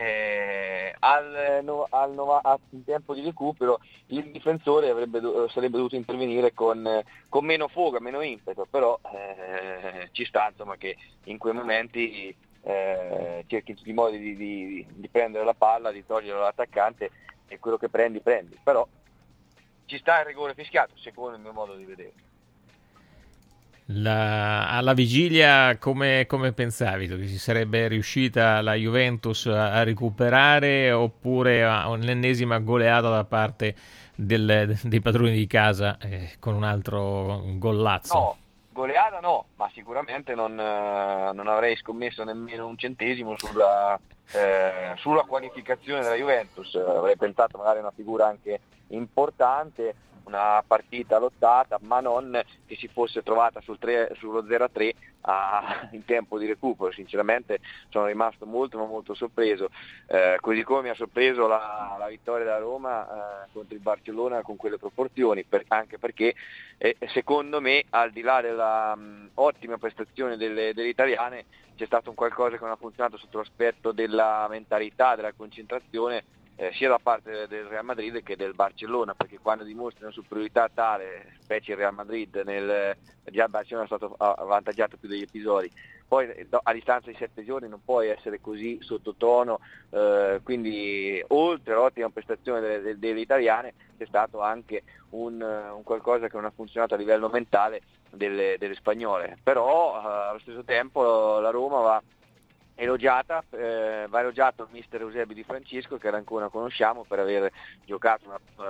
Speaker 11: in tempo di recupero il difensore sarebbe dovuto intervenire con meno foga, meno impeto, però ci sta insomma che in quei momenti cerchi in tutti i modi di prendere la palla, di togliere l'attaccante e quello che prendi, però ci sta il rigore fischiato secondo il mio modo di vedere.
Speaker 2: Alla vigilia come pensavi tu, che si sarebbe riuscita la Juventus a recuperare oppure a un'ennesima goleata da parte dei padroni di casa con un altro gollazzo?
Speaker 11: No, goleata no, ma sicuramente non avrei scommesso nemmeno un centesimo sulla qualificazione della Juventus. Avrei pensato magari a una figura anche importante, una partita lottata, ma non che si fosse trovata sullo 0-3 in tempo di recupero. Sinceramente sono rimasto molto sorpreso, così come mi ha sorpreso la vittoria della Roma contro il Barcellona con quelle proporzioni, anche perché secondo me, al di là della ottima prestazione delle italiane, c'è stato un qualcosa che non ha funzionato sotto l'aspetto della mentalità, della concentrazione, sia da parte del Real Madrid che del Barcellona, perché quando dimostri una superiorità tale, specie il Real Madrid, già il Barcellona è stato avvantaggiato più degli episodi, poi a distanza di 7 giorni non puoi essere così sottotono, quindi oltre all'ottima prestazione delle italiane c'è stato anche un qualcosa che non ha funzionato a livello mentale delle spagnole, però allo stesso tempo la Roma va elogiato il mister Eusebio Di Francesco, che ancora conosciamo per aver giocato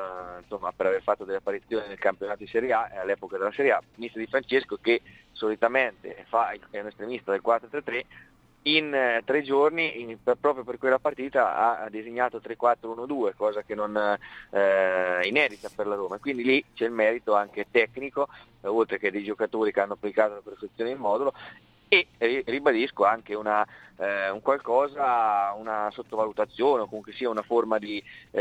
Speaker 11: per aver fatto delle apparizioni nel campionato di Serie A all'epoca della Serie A. Mister Di Francesco che solitamente è un estremista del 4-3-3, in 3 giorni proprio per quella partita ha disegnato 3-4-1-2, cosa che non inedita per la Roma, quindi lì c'è il merito anche tecnico, oltre che dei giocatori che hanno applicato alla perfezione il modulo. E ribadisco anche un qualcosa, una sottovalutazione o comunque sia una forma di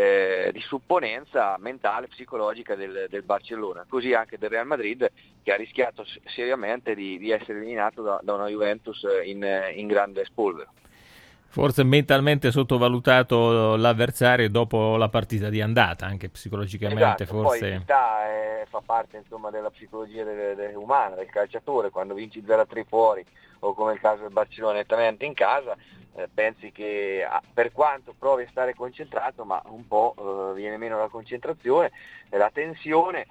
Speaker 11: supponenza mentale, psicologica del Barcellona, così anche del Real Madrid, che ha rischiato seriamente di essere eliminato da una Juventus in grande spolvero.
Speaker 2: Forse mentalmente sottovalutato l'avversario dopo la partita di andata, anche psicologicamente.
Speaker 11: Esatto,
Speaker 2: forse
Speaker 11: poi fa parte insomma della psicologia umana del calciatore. Quando vinci 0-3 fuori o come il caso del Barcellona nettamente in casa, pensi che per quanto provi a stare concentrato, ma un po' viene meno la concentrazione e la tensione,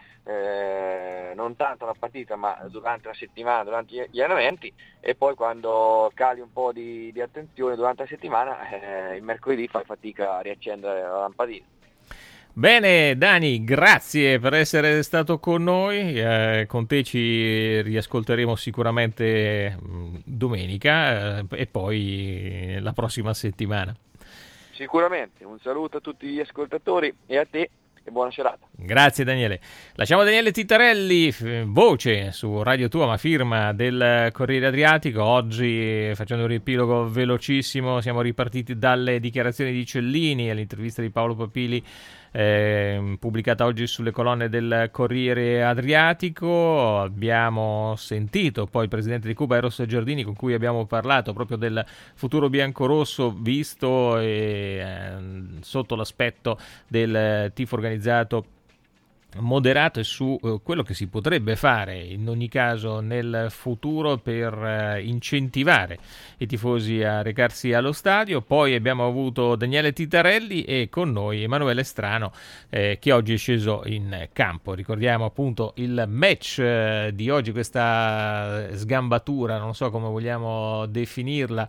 Speaker 11: non tanto la partita ma durante la settimana, durante gli allenamenti, e poi quando cali un po' di attenzione durante la settimana, il mercoledì fai fatica a riaccendere la lampadina.
Speaker 2: Bene Dani, grazie per essere stato con noi, con te ci riascolteremo sicuramente domenica e poi la prossima settimana.
Speaker 11: Sicuramente, un saluto a tutti gli ascoltatori e a te e buona serata.
Speaker 2: Grazie Daniele. Lasciamo Daniele Tittarelli, voce su Radio Tua, ma firma del Corriere Adriatico. Oggi, facendo un riepilogo velocissimo, siamo ripartiti dalle dichiarazioni di Cellini all'intervista di Paolo Papili pubblicata oggi sulle colonne del Corriere Adriatico. Abbiamo sentito poi il presidente di Cuba, Eros Giardini, con cui abbiamo parlato proprio del futuro biancorosso visto sotto l'aspetto del tifo organizzato moderato e su quello che si potrebbe fare in ogni caso nel futuro per incentivare i tifosi a recarsi allo stadio. Poi abbiamo avuto Daniele Titarelli e con noi Emanuele Strano, che oggi è sceso in campo. Ricordiamo appunto il match di oggi, questa sgambatura, non so come vogliamo definirla,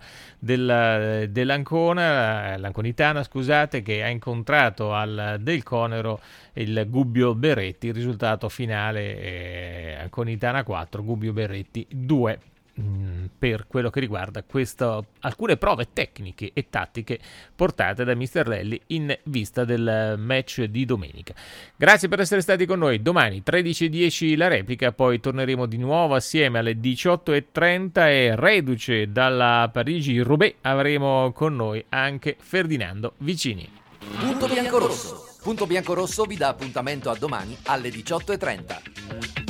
Speaker 2: l'Anconitana, scusate, che ha incontrato al Del Conero il Gubbio Berretti. Il risultato finale è Anconitana 4, Gubbio Berretti 2. Per quello che riguarda alcune prove tecniche e tattiche portate da Mister Lelli in vista del match di domenica. Grazie per essere stati con noi. Domani 13:10 la replica, poi torneremo di nuovo assieme alle 18:30 e reduce dalla Parigi-Roubaix avremo con noi anche Ferdinando Vicini.
Speaker 1: Punto Biancorosso. Punto Biancorosso vi dà appuntamento a domani alle 18:30.